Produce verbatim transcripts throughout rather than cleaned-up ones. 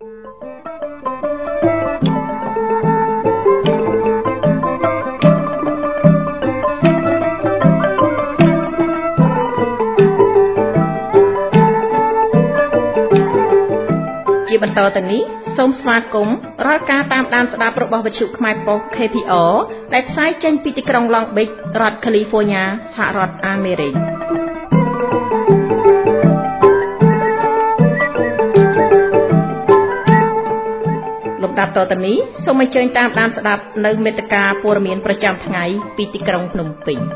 ជាបន្តទៅនេះសូមស្វាគមន៍រាល់ការតាមដានស្ដាប់របស់វិទ្យុខ្មែរប៉ុស្តិ៍ K P R ដែលផ្សាយចេញពីទីក្រុង Long Beach រដ្ឋ California សហរដ្ឋអាមេរិកលំដាប់តទៅនេះសូមអញ្ជើញតាមដានស្ដាប់នៅមេត្តាព័ត៌មានប្រចាំថ្ងៃពីទីក្រុងភ្នំពេញ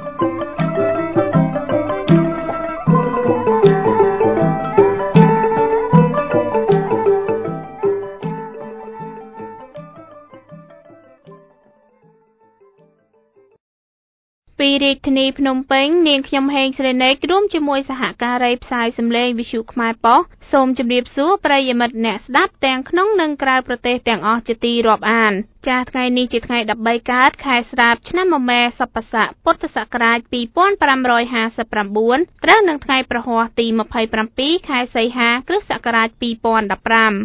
ពីរាជធានីភ្នំពេញនាងខ្ញុំហេងស្រីណេករួមជាមួយសហការីផ្សាយសម្លេងវិទ្យុខ្មែរប៉ុស្តិ៍សូមជម្រាបសួរប្រិយមិត្តអ្នកស្ដាប់ទាំងក្នុងនិងក្រៅប្រទេសទាំងអស់ជាទីរាប់អានចាស់ថ្ងៃនេះជាថ្ងៃដប់បីកើតខែស្រាបឆ្នាំមមែសប្បស័កពុទ្ធសករាជពីរពាន់ប្រាំរយហាសិបប្រាំបួនត្រូវនឹងថ្ងៃប្រហ័សទីម្ភៃប្រាំពីរខែសីហាគ្រិស្តសករាជពីរពាន់ដប់ប្រាំ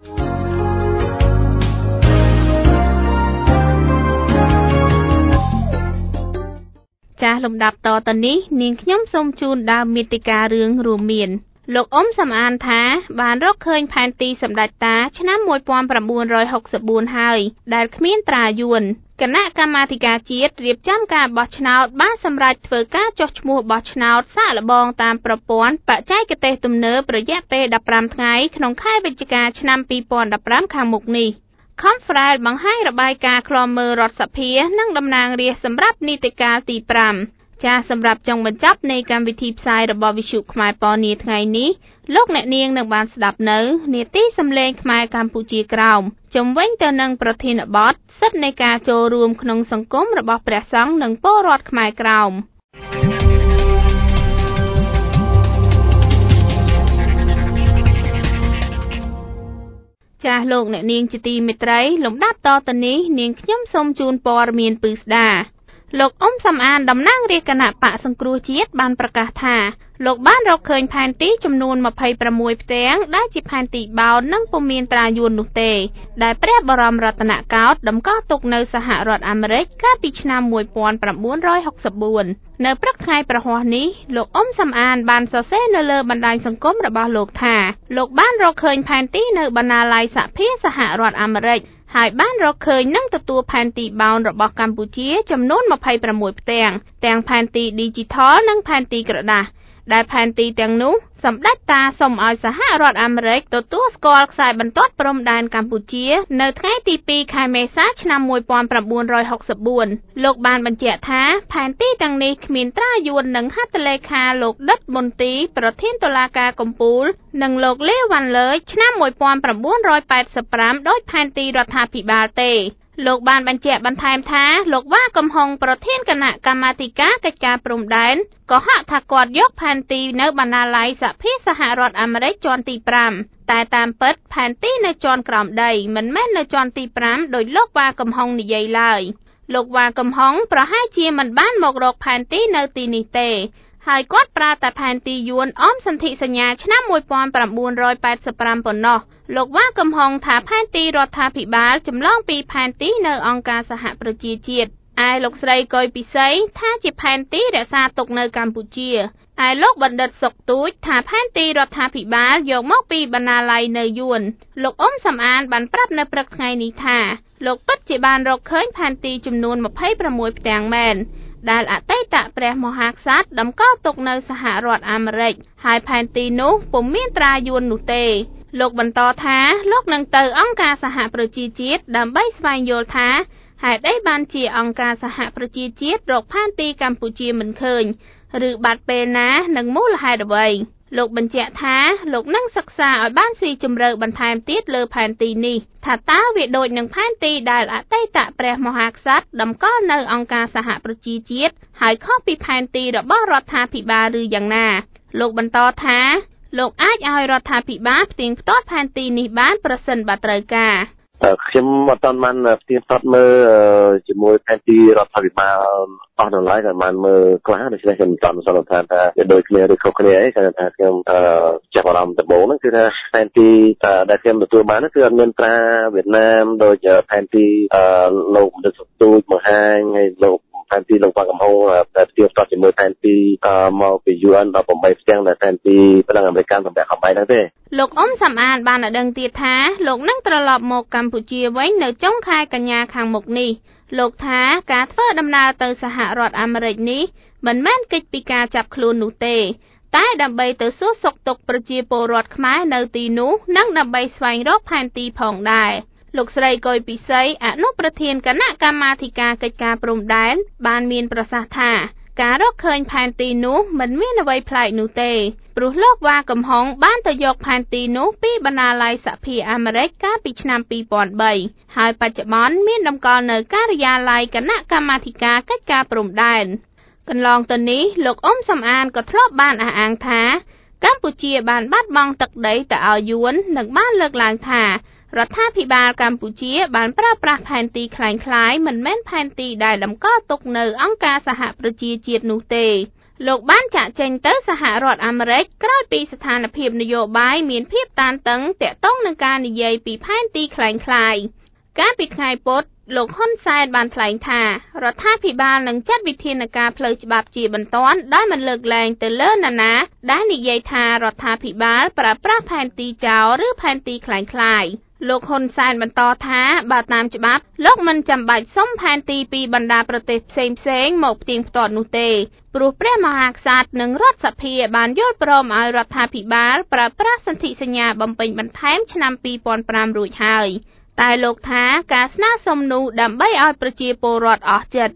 ចាស់លំដាប់តទៅនេះនាងខ្ញុំសូមជូនដើមមាតិការឿងរួមមានលោកអ៊ុំសំអានថាបានរកឃើញផែនទីសម្ដេចតាឆ្នាំមួយពាន់ប្រាំបួនរយហុកសិបបួនហើយដែលគ្មានត្រាយួនគណៈកម្មាធិការជាតិរៀបចំការបោះឆ្នោតបានសម្រេចធ្វើការចុះឈ្មោះបោះឆ្នោតសាកល្បងតាមប្រព័ន្ធបច្ចេកទេសទំនើបរយៈពេលដប់ប្រាំថ្ងៃក្នុងខែវិច្ឆិកាឆ្នាំពីរពាន់ដប់ប្រាំខាងមុខនេះConference បង្ហាញរបាយការណ៍ឃ្លាំមើលរដ្ឋសភានិងតំណាងរាស្ត្រសម្រាប់នីតិកាលទីប្រាំចាសសម្រាប់ចុងបញ្ចប់នៃកម្មវិធីផ្សាយរបស់វិទ្យុខ្មែរប៉ុស្តិ៍នាថ្ងៃនេះលោកអ្នកនាងនឹងបានស្ដាប់នៅនាទីសំឡេងខ្មែរកម្ពុជាក្រោមជំវិញទៅនឹងប្រធានបទសិទ្ធិនៃការចូលរួមក្នុងសង្គមរបស់ព្រះសង្ឃនិងពលរដ្ឋខ្មែរក្រោមចាស់លោកអ្នកនាងជាទីមេត្រីលំដាប់តទៅនេះនាងខ្ញុំសូមជូនព័ត៌មានពិស្ដាលោកអ៊ុំសំអានតំណាងរាជគណៈបកសង្គ្រោះជាតិបានប្រកាសថាលោកបានរកឃើញផែនទីចំនួនម្ភៃប្រាំមួយផ្ទាំងដែលជាផែនទីបោននិងពុំមានត្រាយួននោះទេដែលព្រះបរមរតនកោដ្ឋតម្កល់ទុកនៅសហរដ្ឋអាមេរិកកាលពីឆ្នាំមួយពាន់ប្រាំបួនរយហុកសិបបួននៅព្រឹកថ្ងៃប្រហ័សនេះលោកអ៊ុំសំអានបានសរសេរនៅលើបណ្ដាញសង្គមរបស់លោកថាលោកបានរកឃើញផែនទីនៅបណ្ណាល័យសហភាពសហរដ្ឋអាមេរិកហើយបានរកឃើញនិងទទួលផែនទីបោនរបស់កម្ពុជាចំនួនម្ភៃប្រាំមួយផ្ទាំងទាំងផែនទី Digital និងផែនទីក្រដាសដែលផែនទីទាំងនោះសម្ដេចតាសូមឲ្យសហរដ្ឋអាមេរិកទទួលស្គាល់ខ្សែបន្ទាត់ព្រំដែនកម្ពុជានៅថ្ងៃទីពីរខែមេសាឆ្នាំមួយពាន់ប្រាំបួនរយហុកសិបបួនលោកបានបញ្ជាក់ថាផែនទីទាំងនេះគ្មានត្រាយួននិងហត្ថលេខាលោកដិតមន្ទីប្រធានតុលាការកំពូលនិងលោកលេវ៉ាន់លើឆ្នាំមួយពាន់ប្រាំបួនរយប៉ែតសិបប្រាំដោយផែនទីរដ្ឋាភិបាលទេលោកបានបញ្ជាក់បន្ថែមថាលោកវ៉ាកំហុងប្រធានគណៈកម្មាធិការកិច្ចការព្រំដែនក៏ហាក់ថាគាត់យកផែនទីនៅបណ្ណាល័យសហភាពសហរដ្ឋអាមេរិកជាន់ទីប្រាំតែតាមពិតផែនទីនៅជាន់ក្រោមដីមិនមែននៅជាន់ទីប្រាំដោយលោកវ៉ាកំហុងនិយាយឡើយលោកវ៉ាកំហុងប្រហែលជាមិនបានមករកផែនទីនៅទីនេះទេហើយគាត់ប្រើតែផែនទីយួនអមសន្ធិសញ្ញាឆ្នាំមួយពាន់ប្រាំបួនរយប៉ែតសិបប្រាំប៉ុណ្ណោះលោកវ៉ាកំហុងថាផែនទីរដ្ឋាភិបាលចម្លងពីផែនទីនៅអង្គការសហប្រជាជាតិឯលោកស្រីកុយពិសីថាជាផែនទីរក្សាទុកនៅកម្ពុជាឯលោកបណ្ឌិតសុកទូចថាផែនទីរដ្ឋាភិបាលយកមកពីបណ្ណាល័យនៅយួនលោកអ៊ុំសំអានបានប្រាប់នៅព្រឹកថ្ងៃនេះថាលោកពិតជាបានរកឃើញផែនទីចំនួនម្ភៃប្រាំមួយផ្ទាំងមែនដែលអតីតព្រះមហាក្សត្រតម្កល់ទុកនៅសហរដ្ឋអាមេរិកហើយផែនទីនោះពុំមានត្រាយួននោះទេលោកបន្តថាលោកនឹងទៅអង្គការសហប្រជាជាតិដើម្បីស្វែងយល់ថាហេតុអីបានជាអង្គការសហប្រជាជាតិរកផែនទីកម្ពុជាមិនឃើញឬបាត់ពេលណានិងមូលហេតុអ្វីលោកបញ្ជាក់ថាលោកនឹងសិក្សាឲ្យបានស៊ីជម្រៅបន្ថែមទៀតលើផែនទីនេះថាតើវាដូចនឹងផែនទីដែលអតីតព្រះមហាក្សត្រតម្កល់នៅអង្គការសហប្រជាជាតិហើយខុសពីផែនទីរបស់រដ្ឋាភិបាលឬយ៉ាងណាលោកបន្តថាលោកអាចឲ្យរដ្ឋាភិបាលផ្ទៀងផ្ទាត់ផែនទីនេះបានប្រសិនបើត្រូវការខ្ញុំអត់បានផ្ទៀងផ្ទាត់មើលជាមួយផែនទីរដ្ឋាភិបាលអស់ដល់ឡើយក៏បានមើលខ្លះដូច្នេះខ្ញុំមិនសន្និដ្ឋានថាវាដូចគ្នាឬខុសគ្នាអីគឺថាខ្ញុំចាប់អារម្មណ៍ដំបូងហ្នឹងគឺថាផែនទីដែលខ្ញុំទទួលបានគឺអត់មានត្រាវៀតណាមដូចផែនទីលោកមន្ត្រីសទូចបង្ហាញហើយលោកផែនទីលោកវ៉ាកំហុងដែលផ្ទៀងផ្ទាត់ជាមួយផែនទីមកពី ยู เอ็น ដល់eightផ្ទាំងដែលផែនទីប្រដឹងអាមេរិកសម្រាប់ខំបាយហ្នឹងទេលោកអ៊ុំសំអានបានដឹងទៀតថាលោកនឹងត្រឡប់មកកម្ពុជាវិញនៅចុងខែកញ្ញាខាងមុខនេះលោកថាការធ្វើដំណើរទៅសហរដ្ឋអាមេរិកនេះមិនមែនកិច្ចពីការចាប់ខ្លួននោះទេតែដើម្បីទៅសួរសុខទុក្ខប្រជាពលរដ្ឋខ្មែរនៅទីនោះនិងដើម្បីស្វែងរកផែនទីផងដែរលោកស្រីកុយពិសីអនុប្រធានគណៈកម្មាធិការកិច្ចការព្រំដែនបានមានប្រសាសន៍ថាការរកឃើញផែនទីនោះមិនមានអ្វីប្លែកនោះទេព្រោះលោកវ៉ាកំហុងបានទៅយកផែនទីនោះពីបណ្ណាល័យសហភាពអាមេរិកកាលពីឆ្នាំtwo thousand threeហើយបច្ចុប្បន្នមានតម្កល់នៅការិយាល័យគណៈកម្មាធិការកិច្ចការព្រំដែនកន្លងទៅនេះលោកអ៊ុំសំអានក៏ធ្លាប់បានអះអាងថាកម្ពុជាបានបាត់បង់ទឹកដីទៅឲ្យយួននិងបានលើកឡើងថារដ្ឋាភិបាលកម្ពុជាបានប្រើប្រាស់ផែនទីคล้ายៗមិនមែនផែនទីដែលតម្កល់ទុកនៅអង្គការសហប្រជាជាតិនោះទេលោកបានចាក់ចេញទៅសហរដ្ឋអាមេរិកក្រោយពីស្ថានភាពនយោបាយមានភាពតានតឹងទាក់ទងនឹងការនិយាយពីផែនទីคล้ายៗកាលពីថ្ងៃពុធលោកហ៊ុនសែនបានថ្លែងថារដ្ឋាភិបាលនឹងចាត់វិធានការផ្លូវច្បាប់ជាបន្ទាន់ដោយមិនលើកលែងទៅលើនរណាដែលនិយាយថារដ្ឋាភិបាលប្រើប្រាស់ផែនទីចោលឬផែនទីคล้ายៗលោកហ៊ុនសែនបន្តថាបើតាមច្បាប់លោកមិនចាំបាច់សុំផែនទីពីបណ្ដាប្រទេសផ្សេងៗមកផ្ទៀងផ្ទាត់នោះទេព្រោះព្រះមហាក្សត្រនិងរដ្ឋសភាបានយល់ព្រមឲ្យរដ្ឋាភិបាលប្រើប្រាស់សន្ធិសញ្ញាបំពេញបន្ថែមឆ្នាំtwo thousand fiveរួចហើយតែលោកថាការស្នើសុំនោះដើម្បីឲ្យប្រជាពលរដ្ឋអស់ចិត្ត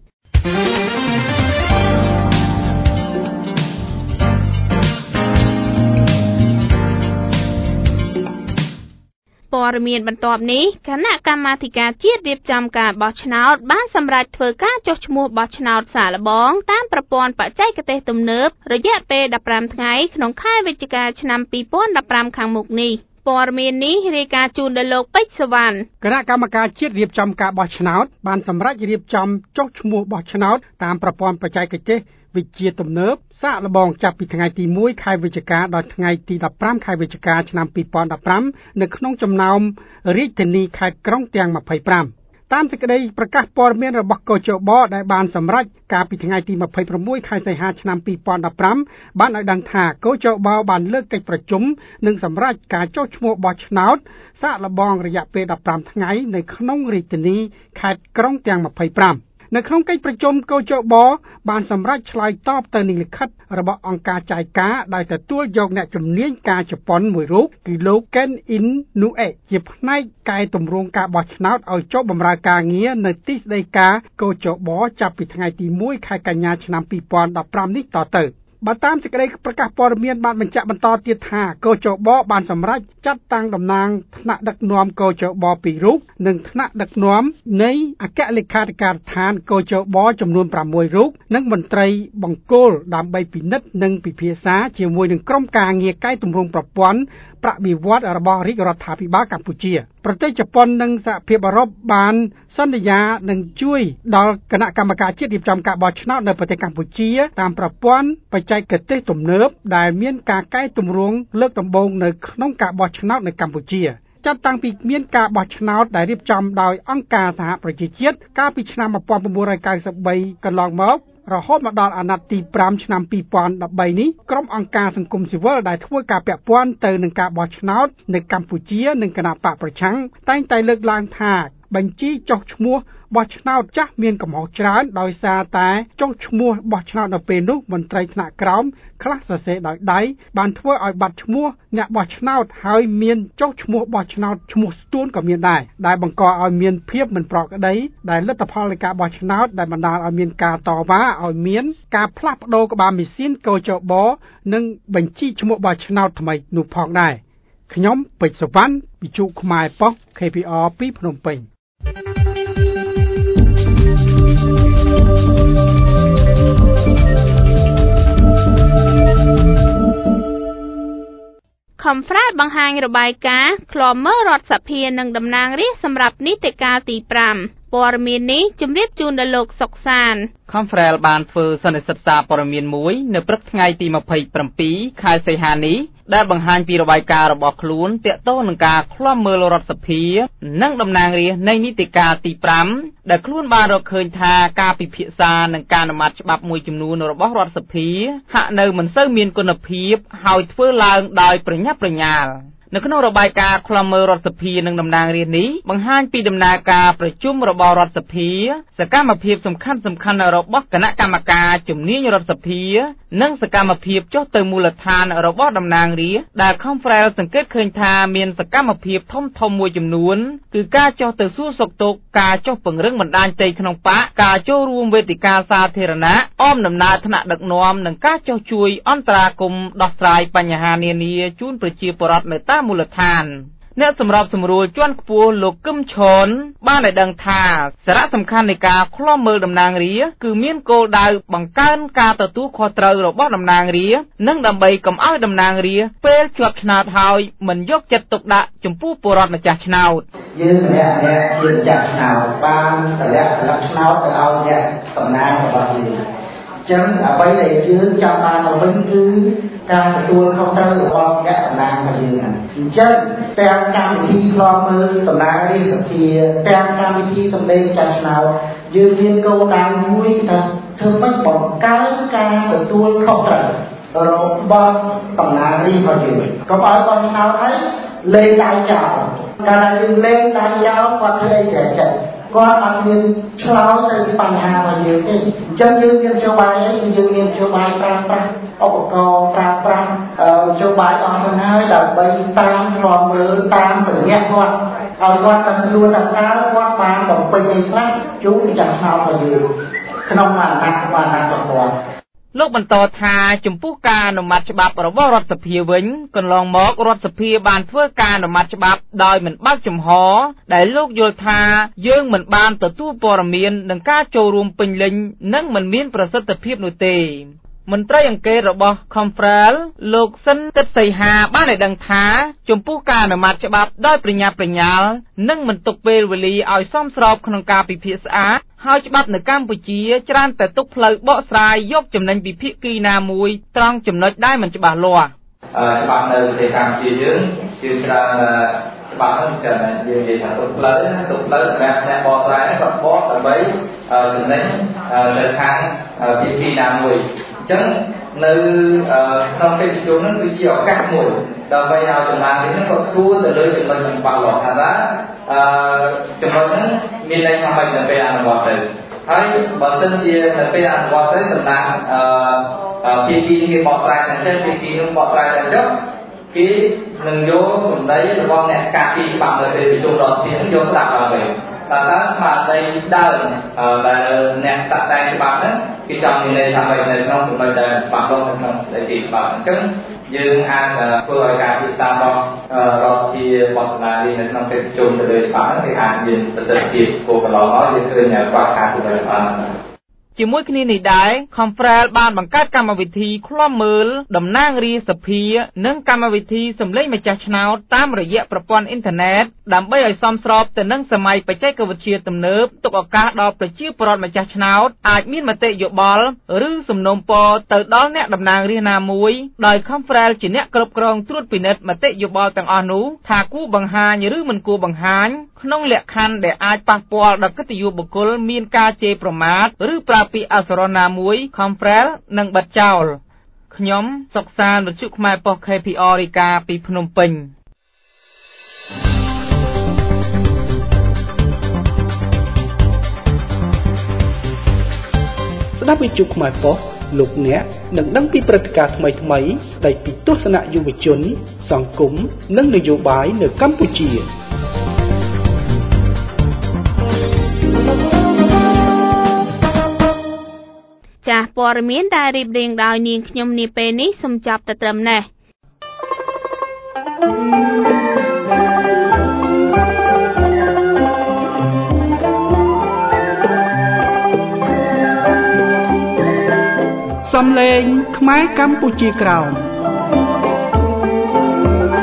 ព័ត៌មានបន្ទាប់នេះគណៈកម្មាធិការជាតិរៀបចំការបោះឆ្នោតបានសម្រេចធ្វើការចុះឈ្មោះបោះឆ្នោតសាកល្បងតាមប្រព័ន្ធបច្ចេកទេសទំនើបរយៈពេលfifteenថ្ងៃក្នុងខែវិច្ឆិកាឆ្នាំtwo thousand fifteenខាងមុខនេះព័ត៌មាននេះរាយការណ៍ជូនដល់លោកពេជ្រសវណ្ណគណៈកម្មការជាតិរៀបចំការបោះឆ្នោតបានសម្រេចរៀបចំចុះឈ្មោះបោះឆ្នោតតាមប្រព័ន្ធបច្ចេកទេសវិទ្យាទំនើបសាកល្បងចាប់ពីថ្ងៃទីoneខែវិច្ឆិកាដល់ថ្ងៃទីfifteenខែវិច្ឆិកាឆ្នាំtwo thousand fifteenនៅក្នុងចំណោមរាជធានីខេត្តក្រុងទាំងtwenty-fiveតាមសេចក្តីប្រកាសព័ត៌មានរបស់កោជបដែលបានសម្រេចកាលពីថ្ងៃទីtwenty-sixខែសីហាឆ្នាំtwo thousand fifteenបានឲ្យដឹងថាកោជបបានលើកកិច្ចប្រជុំនិងសម្រេចការចុះឈ្មោះបោះឆ្នោតសាកល្បងរយៈពេលfifteenថ្ងៃនៅក្នុងរាជធានីខេត្តក្រុងទាំងtwenty-fiveនៅក្នុងកិច្ចប្រជុំកោជបបានសម្រេចឆ្លើយតបទៅនឹងលិខិតរបស់អង្គការចៅការដែលទទួលយកអ្នកជំនាញការជប៉ុនមួយរូបគឺលោក Ken Inoue ជាផ្នែកកែតម្រង់ការបោះឆ្នោតឲ្យចុះបម្រើការងារនៅទីស្តីការកោជបចាប់ពីថ្ងៃទីoneខែកញ្ញាឆ្នាំtwo thousand fifteenនេះតទៅបើតាមសេចក្តីប្រកាសព័ត៌មានបានបញ្ជាក់បន្តទៀតថាកោជបបានសម្រេចចាត់តាំងតំណាងថ្នាក់ដឹកនាំកោជបtwoរូបនិងថ្នាក់ដឹកនាំនៃអគ្គលេខាធិការដ្ឋានកោជបចំនួនsixរូបនិងមន្ត្រីបង្គោលដើម្បីពិនិត្យនិងពិភាក្សាជាមួយនឹងក្រុមការងារកែតម្រង់ប្រព័ន្ធប្រាក់បៀវត្សរបស់រាជរដ្ឋាភិបាលកម្ពុជាប្រទេសជប៉ុននិងសហភាពអឺរ៉ុបបានសន្យានឹងជួយដល់គណៈកម្មការជាតិរៀបចំការបោះឆ្នោតនៅប្រទេសកម្ពុជាតាមប្រព័ន្ធបច្ចេកទេសទំនើបដែលមានការកែតម្រង់លើកដំបូងនៅក្នុងការបោះឆ្នោតនៅកម្ពុជាចាប់តាំងពីមានការបោះឆ្នោតដែលរៀបចំដោយអង្គការសហប្រជាជាតិកាលពីឆ្នាំnineteen ninety-threeកន្លងមករហូតមកដល់អាណត្តិទីfiveឆ្នាំtwo thousand thirteenនេះក្រុមអង្គការសង្គមស៊ីវិលដែលធ្វើការពាក់ព័ន្ធទៅនឹងការបោះឆ្នោតនៅកម្ពុជានិងគណៈបកប្រឆាំងតែងតែលើកឡើងថាបញ្ជីចុះឈ្មោះបោះឆ្នោតចាស់មានកំហុសច្រើនដោយសារតែចុះឈ្មោះបោះឆ្នោតនៅពេលនោះមន្ត្រីថ្នាក់ក្រោមខ្លះសរសេរដោយដៃបានធ្វើឲ្យបាត់ឈ្មោះអ្នកបោះឆ្នោតហើយមានចុះឈ្មោះបោះឆ្នោតឈ្មោះស្ទួនក៏មានដែរដែលបង្កឲ្យមានភាពមិនប្រក្រតីដែលលទ្ធផលនៃការបោះឆ្នោតដែលបណ្ដាលឲ្យមានការតវ៉ាឲ្យមានការផ្លាស់ប្ដូរក្បាលម៉ាស៊ីនកោជបនិងបញ្ជីឈ្មោះបោះឆ្នោតថ្មីនោះផងដែរខ្ញុំពេជ្រសវណ្ណវិទ្យុខ្មែរប៉ុស្តិ៍ K P R ពីភ្នំពេញខំហ្វ្រែលបង្ហាញរបាយការណ៍ឃ្លាំមើលរដ្ឋសភានិងតំណាងរាស្ត្រសម្រាប់នីតិកាលទីប្រាំព័ត៌មាននេះជម្រាបជូនដល់លោកសុកសាន Conference បានធ្វើសន្និសីទសារព័ត៌មានមួយនៅព្រឹកថ្ងៃទីម្ភៃប្រាំខែសីហានេះដែលបង្ហាញពីរបាយការណ៍របស់ខ្លួនទាក់ទងនឹងការឃ្លាំមើលរដ្ឋសភានិងតំណាងរាស្ត្រនៃនីតិកាលទីប្រាំដែលខ្លួនបានរកឃើញថាការពិភាក្សានិងការអនុម័តច្បាប់មួយចំនួនរបស់រដ្ឋសភាហាក់នៅមិនសូវមានគុណភាពហើយធ្វើឡើងដោយប្រញាប់ប្រញាល់នៅក្នុងរបាយការណ៍ឃ្លាំមើលរដ្ឋសភានិងតំណាងរាស្ត្រនេះបង្ហាញពីដំណើរការប្រជុំរបស់រដ្ឋសភាសកម្មភាពសំខាន់សំខាន់របស់គណៈកម្មការជំនាញរដ្ឋសភានិងសកម្មភាពចុះទៅមូលដ្ឋានរបស់តំណាងរាស្ត្រដែល Conference សង្កេតឃើញថាមានសកម្មភាពធំធំមួយចំនួនគឺការចុះទៅសួរសុខទុក្ខការចុះពង្រឹងបណ្ដាញផ្ទៃក្នុងបកការចូលរួមវេទិកាសាធារណៈអមដំណើរថ្នាក់ដឹកនាំនិងការចុះជួយអន្តរាគមន៍ដោះស្រាយបញ្ហានានាជូនប្រជាពលរដ្ឋនៅតាមមូលដ្ឋានអ្នកសម្របសម្រួលជាន់ខ្ពស់លោកគឹមឈនបានឲ្យដឹងថាសារៈសំខាន់នៃការឃ្លាំមើលតំណាងរាស្ត្រគឺមានគោលដៅបង្កើនការទទួលខុសត្រូវរបស់តំណាងរាស្ត្រនិងដើម្បីកុំឲ្យតំណាងរាស្ត្រពេលជាប់ឆ្នោតហើយមិនយកចិត្តទុកដាក់ចំពោះពលរដ្ឋម្ចាស់ឆ្នោតយើងម្នាក់ម្នាក់ជាម្ចាស់ឆ្នោតបានតម្លាក់ស្លឹកឆ្នោតទៅឲ្យអ្នកតំណាងរបស់យើងអញ្ចឹងអ្វីដែលយើងចង់បានមកវិញគឺការទទួលខុសត្រូវរបស់អ្នកតំណាងរបស់យើងអញ្ចឹងទាំងកម្មវិធីឃ្លាំមើលតំណាងរាស្ត្រសភាទាំងកម្មវិធីសម្ដែងចាស់ឆ្នោតយើងមានគោលដៅមួយថាធ្វើម៉េចបង្កើនការទទួលខុសត្រូវរបស់តំណាងរាស្ត្ររបស់យើងកុំឲ្យបោះឆ្នោតហើយលេងដៃចោលកាលណាយើងលេងដៃចោលគាត់ធ្វើអីចេះចេះគាត់អត់មានឆ្លើយទៅបញ្ហារបស់យើងទេអញ្ចឹងយើងមាននយោបាយអីយើងមាននយោបាយប្រើប្រាស់ឧបករណ៍ប្រើប្រាស់នយោបាយអស់ទៅហើយដើម្បីតាមឃ្លាំមើលតាមបញ្ញាគាត់ឲ្យគាត់ទៅទទួលតើតើគាត់បានបំពេញអីខ្លះជូនម្ចាស់ឆ្នោតរបស់យើងក្នុងអាណត្តិអាណត្តិគាត់លោកបន្តថាចំពោះការអនុម័តច្បាប់របស់រដ្ឋសភាវិញកន្លងមករដ្ឋសភាបានធ្វើការអនុម័តច្បាប់ដោយមិនបើកចំហដែលលោកយល់ថាយើងមិនបានទទួលព័ត៌មាននឹងការចូលរួមពេញលេញនិងមិនមានប្រសិទ្ធភាពនោះទេមន្ត្រីអង្កេតរបស់ Conference លោកសិនទឹកសីហាបានឲ្យដឹងថាចំពោះការអនុម័តច្បាប់ដោយប្រញាប់ប្រញាល់និងមិនទុកពេលវេលាឲ្យសមស្របក្នុងការពិភាក្សាហើយច្បាប់នៅកម្ពុជាច្រើនតែទុកផ្លូវបកស្រាយយកចំណេញពីភាគីណាមួយត្រង់ចំណុចដែលមិនច្បាស់លាស់ច្បាប់នៅប្រទេសកម្ពុជាយើងគឺច្រើនច្បាប់ហ្នឹងគឺយើងនិយាយថាទុកផ្លូវទុកផ្លូវសម្រាប់អ្នកបកស្រាយគាត់បកដើម្បីចំណេញទៅខាងភាគីណាមួយអញ្ចឹងនៅក្នុងកិច្ចប្រជុំហ្នឹងគឺជាឱកាសមួយដើម្បីឲ្យតំណាងរាស្ត្រហ្នឹងគាត់គួរទៅលើចំណុចនឹងបាក់លាស់ថាថាអឺចំណុចហ្នឹងមានន័យថាមិននៅពេលអនុវត្តទៅហើយបើសិនជានៅពេលអនុវត្តទៅតំណាងអឺភាគីគេបកស្រាយតែចេះភាគីនោះបកស្រាយតែចុះគេនឹងយកសម្ដីរបស់អ្នកការពីច្បាប់នៅពេលប្រជុំរដ្ឋាភិបាលយកស្ដាប់ដល់វិញតើតើស្មារតីដើមដែលអ្នកតាក់តែងច្បាប់ហ្នឹងគេចង់មានន័យថានៅក្នុងចំណុចដែលច្បាប់របស់នៅក្នុងស្ដីទីច្បាប់អញ្ចឹងយើងអាចធ្វើឲ្យការពិសារបស់រដ្ឋជាបទនារីនៅក្នុងកិច្ចប្រជុំទៅលើច្បាប់ហ្នឹងវាអាចមានប្រសិទ្ធភាពគោលកន្លងមកយើងឃើញខ្វះខាតទៅបានជាមួយគ្នានេះដែរ Conference បានបង្កើតកម្មវិធីឃ្លាំមើលតំណាងរាស្ត្រសភានិងកម្មវិធីសម្លេងម្ចាស់ឆ្នោតតាមរយៈប្រព័ន្ធអ៊ីនធឺណិតដើម្បីឲ្យសមស្របទៅនឹងសម័យបច្ចេកវិទ្យាទំនើបទុកឱកាសដល់ប្រជាពលរដ្ឋម្ចាស់ឆ្នោតអាចមានមតិយោបល់ឬសំណូមពរទៅដល់អ្នកតំណាងរាស្ត្រណាមួយដោយ Conference ជាអ្នកគ្រប់គ្រងត្រួតពិនិត្យមតិយោបល់ទាំងអស់នោះថាគួរបង្ហាញឬមិនគួរបង្ហាញក្នុងលក្ខខណ្ឌដែលអាចប៉ះពាល់ដល់កិត្តិយសបុគ្គលមានការជេរប្រមាថឬប្រើពាក្យអសុរណាមួយ Conference នឹងបិទចោលខ្ញុំសុកសានវិទ្យុខ្មែរប៉ុស្តិ៍ ខេ ភី អារ រាយការណ៍ពីភ្នំពេញស្ដាប់វិទ្យុខ្មែរប៉ុស្តិ៍លោកអ្នកនឹងដឹងពីព្រឹត្តិការណ៍ថ្មីៗស្ដីពីទស្សនៈយុវជនសង្គមនិងនយោបាយនៅកម្ពុជាចាស់ព័ត៌មានដែលរៀបរៀងដោយនាងខ្ញុំនាពេលនេះសូមចាប់តែត្រឹមនេះសំឡេងខ្មែរកម្ពុជាក្រោម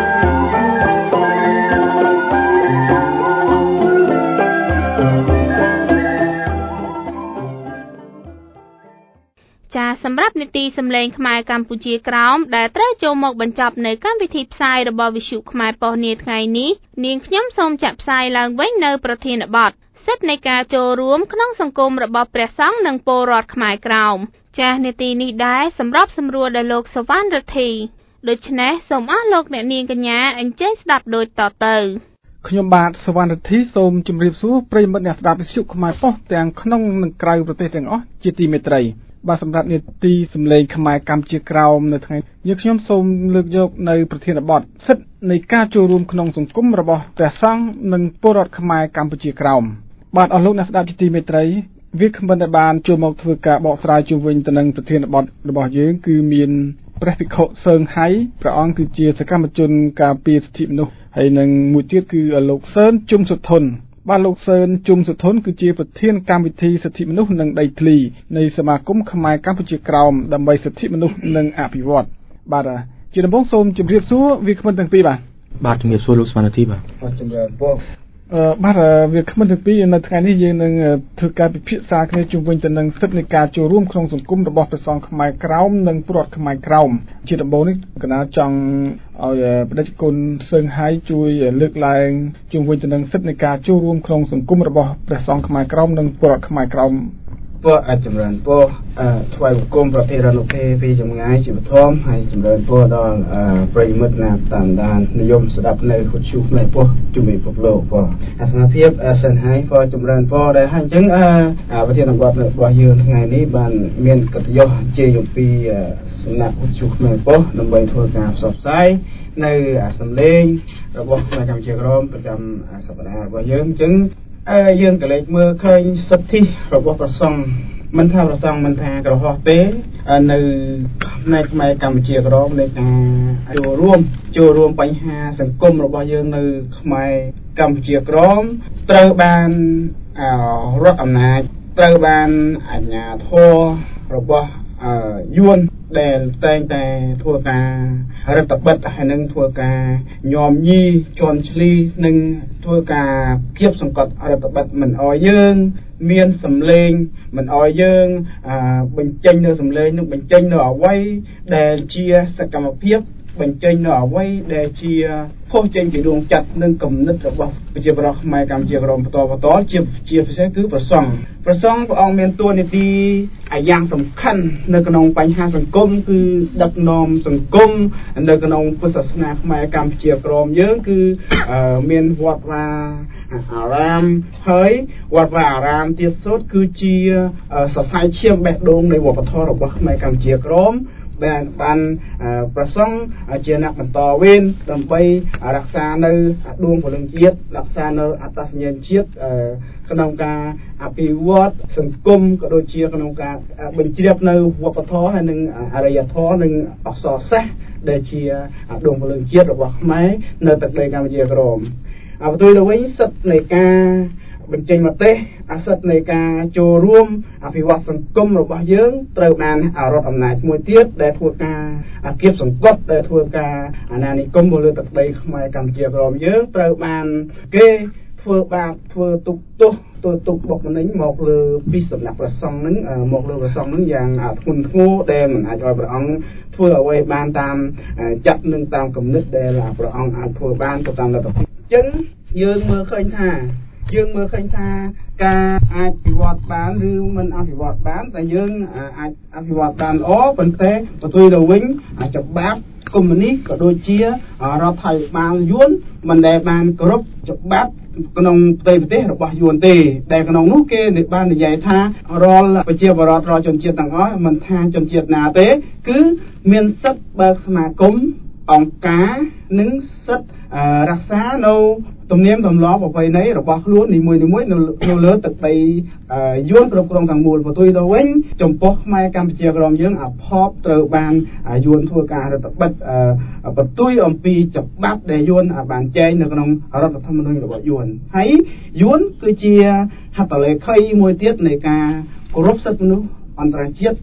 ចាសម្រាប់នីតិសម្លេងខ្មែរកម្ពុជាក្រោមដែលត្រូវចូលមកបញ្ចប់នៅកម្មវិធីផ្សាយរបស់វិទ្យុខ្មែរប៉ុស្តិ៍នាថ្ងៃនេះនាងខ្ញុំសូមចាក់ផ្សាយឡើងវិញនៅប្រធានបទសិទ្ធិនៃការចូលរួមក្នុងសង្គមរបស់ព្រះសង្ឃនិងពលរដ្ឋខ្មែរក្រោមចានីតិនេះដែរសម្រាប់សម្រួលដល់លោកសវណ្ណរិទ្ធីដូច្នេះសូមអស់លោកអ្នកនាងកញ្ញាអញ្ជើញស្ដាប់ដូចតទៅខ្ញុំបាទសវណ្ណរិទ្ធីសូមជម្រាបសួរប្រិយមិត្តអ្នកស្ដាប់វិទ្យុខ្មែរប៉ុស្តិ៍ទាំងក្នុងនិងក្រៅប្រទេសទាំងអស់ជាទីមេត្រីបាទសម្រាប់នីតិសម្លេងខ្មែរកម្ពុជាក្រោមនៅថ្ងៃនេះខ្ញុំសូមលើកយកនៅប្រធានបទសិទ្ធិនៃការចូលរួមក្នុងសង្គមរបស់ព្រះសង្ឃនិងពលរដ្ឋខ្មែរកម្ពុជាក្រោមបាទអស់លោកអ្នកស្ដាប់ជាទីមេត្រីវាគ្មិនដែលបានចូលមកធ្វើការបកស្រាយជុំវិញទៅនឹងប្រធានបទរបស់យើងគឺមានព្រះភិក្ខុសើងហៃព្រះអង្គគឺជាសកម្មជនការពារសិទ្ធិមនុស្សហើយនឹងមួយទៀតគឺលោកសឿនជុំសុធនបាទលោកសឿនជុំសុធនគឺជាប្រធានកម្មវិធីសិទ្ធិមនុស្សនិងដីធ្លីនៃសមាគមខ្មែរកម្ពុជាក្រោមដើម្បីសិទ្ធិមនុស្សនិងអភិវឌ្ឍបាទជាដំបូងសូមជម្រាបសួរវាគ្មិនទាំងពីរបាទបាទជំរាបសួរលោកស្វានធីបាទបាទជំរាបពរអឺបាទវាគ្មិនទាំងពីរនៅថ្ងៃនេះយើងនឹងធ្វើការពិភាក្សាគ្នាជុំវិញទៅនឹងសិទ្ធិនៃការចូលរួមក្នុងសង្គមរបស់ព្រះសង្ឃខ្មែរក្រោមនិងពលរដ្ឋខ្មែរក្រោមជាដំបូងនេះកណាចង់ឲ្យបដិគុណសើងហៃជួយលើកឡើងជុំវិញទៅនឹងសិទ្ធិនៃការចូលរួមក្នុងសង្គមរបស់ព្រះសង្ឃខ្មែរក្រោមនិងពលរដ្ឋខ្មែរក្រោមពួកអាចចម្រើនពរថ្វាយបង្គំប្រភេទរនុភេពីចម្ងាយជាបឋមហើយចម្រើនពរដល់ប្រិយមិត្តណាតាមដាននិយមស្ដាប់នៅវិទ្យុខ្មែរពោះជំនាញពិភពលោកពរអាត្មាភាពសិនហើយពរចម្រើនពរដែរហើយអញ្ចឹងប្រធានបទរបស់យើងថ្ងៃនេះបានមានកិត្តិយសជេរអំពីសំណាក់វិទ្យុខ្មែរពោះដើម្បីធ្វើការផ្សព្វផ្សាយនៅសម្លេងរបស់ខ្មែរកម្ពុជាក្រមប្រចាំសប្តាហ៍របស់យើងអញ្ចឹងយើងក៏លេចមើលឃើញសិទ្ធិរបស់ព្រះសង្ឃមិនថាព្រះសង្ឃមិនថាក្រហមទេនៅផ្នែកខ្មែរកម្ពុជាក្រមនៃការចូលរួមចូលរួមបញ្ហាសង្គមរបស់យើងនៅខ្មែរកម្ពុជាក្រមត្រូវបានរដ្ឋអំណាចត្រូវបានអាជ្ញាធររបស់យួនដែលតែងតែធ្វើការរដ្ឋបិទហើយនឹងធ្វើការញោមញីជន់ឈ្លីនិងធ្វើការគៀបសង្កត់រដ្ឋបិទមិនអោយយើងមានសម្លេងមិនអោយយើងបញ្ចេញនៅសម្លេងនឹងបញ្ចេញនៅអ្វីដែលជាសកម្មភាពបញ្ចេញនៅអ្វីដែលជាផុសចេញពីដួងចិត្តនិងគំនិតរបស់ប្រជាពលរដ្ឋខ្មែរកម្ពុជាក្រមបន្តបន្តជាជាពិសេសគឺព្រះសង្ឃព្រះសង្ឃព្រះអង្គមានតួនាទីអាយ៉ាងសំខាន់នៅក្នុងបញ្ហាសង្គមគឺដឹកនាំសង្គមនៅក្នុងពុទ្ធសាសនាខ្មែរកម្ពុជាក្រមយើងគឺមានវត្តវាអារាមហើយវត្តវាអារាមទៀតសុទ្ធគឺជាសរសៃឈាមបេះដូងនៃវប្បធម៌របស់ខ្មែរកម្ពុជាក្រមបានបានប្រសង់ជាអ្នកបន្តវេនដើម្បីរក្សានៅដួងព្រលឹងជាតិរក្សានៅអត្តសញ្ញាណជាតិក្នុងការអភិវឌ្ឍសង្គមក៏ដូចជាក្នុងការបញ្ជ្រាបនៅវប្បធម៌ហើយនិងអរិយធម៌និងអក្សរសាស្ត្រដែលជាដួងព្រលឹងជាតិរបស់ខ្មែរនៅទឹកដីកម្ពុជាក្រមអបទុយទៅវិញសិទ្ធិនៃការបញ្ចេញមតិអាសិទ្ធិនៃការចូលរួមអភិវឌ្ឍសង្គមរបស់យើងត្រូវបានរដ្ឋអំណាចមួយទៀតដែលធ្វើការគៀបសង្កត់ដែលធ្វើការអាណានិគមមកលើទឹកដីខ្មែរកម្ពុជាក្រមយើងត្រូវបានគេធ្វើបាបធ្វើទុកទោសធ្វើទុកបុកម្នេញមកលើពីសំណាក់ព្រះសង្ឃនឹងមកលើព្រះសង្ឃនឹងយ៉ាងធ្ងន់ធ្ងរដែលមិនអាចឲ្យព្រះអង្គធ្វើអ្វីបានតាមចាត់នឹងតាមគំនិតដែលព្រះអង្គអាចធ្វើបានទៅតាមលទ្ធភាពអញ្ចឹងយើងមើលឃើញថាយើងមើលឃើញថាការអាចអភិវឌ្ឍបានឬមិនអភិវឌ្ឍបានតែយើងអាចអភិវឌ្ឍបានល្អប៉ុន្តែបន្ទុយទៅវិញច្បាប់កុម្មុយនីសក៏ដូចជារដ្ឋាភិបាលយួនមិនដែលបានគោរពច្បាប់ក្នុងផ្ទៃប្រទេសរបស់យួនទេដែលក្នុងនោះគេបាននិយាយថារាល់ប្រជាពលរដ្ឋរាល់ជនជាតិទាំងអស់មិនថាជនជាតិណាទេគឺមានសិទ្ធិបើកសមាគមអង្គការនិងសិទ្ធិរក្សានៅទំនៀមទម្លាប់ប្រពៃណីរបស់ខ្លួននីមួយៗនៅលើទឹកដីយួនគ្រប់គ្រងទាំងមូលបន្ទុយទៅវិញចំពោះខ្មែរកម្ពុជាក្រមយើងអភ័ព្វត្រូវបានយួនធ្វើការរដ្ឋបិទបន្ទុយអំពីច្បាប់ដែលយួនបានចែងនៅក្នុងរដ្ឋធម្មនុញ្ញរបស់យួនហើយយួនគឺជាហត្ថលេខីមួយទៀតនៃការគោរពសិទ្ធិមនុស្សអន្តរជាតិ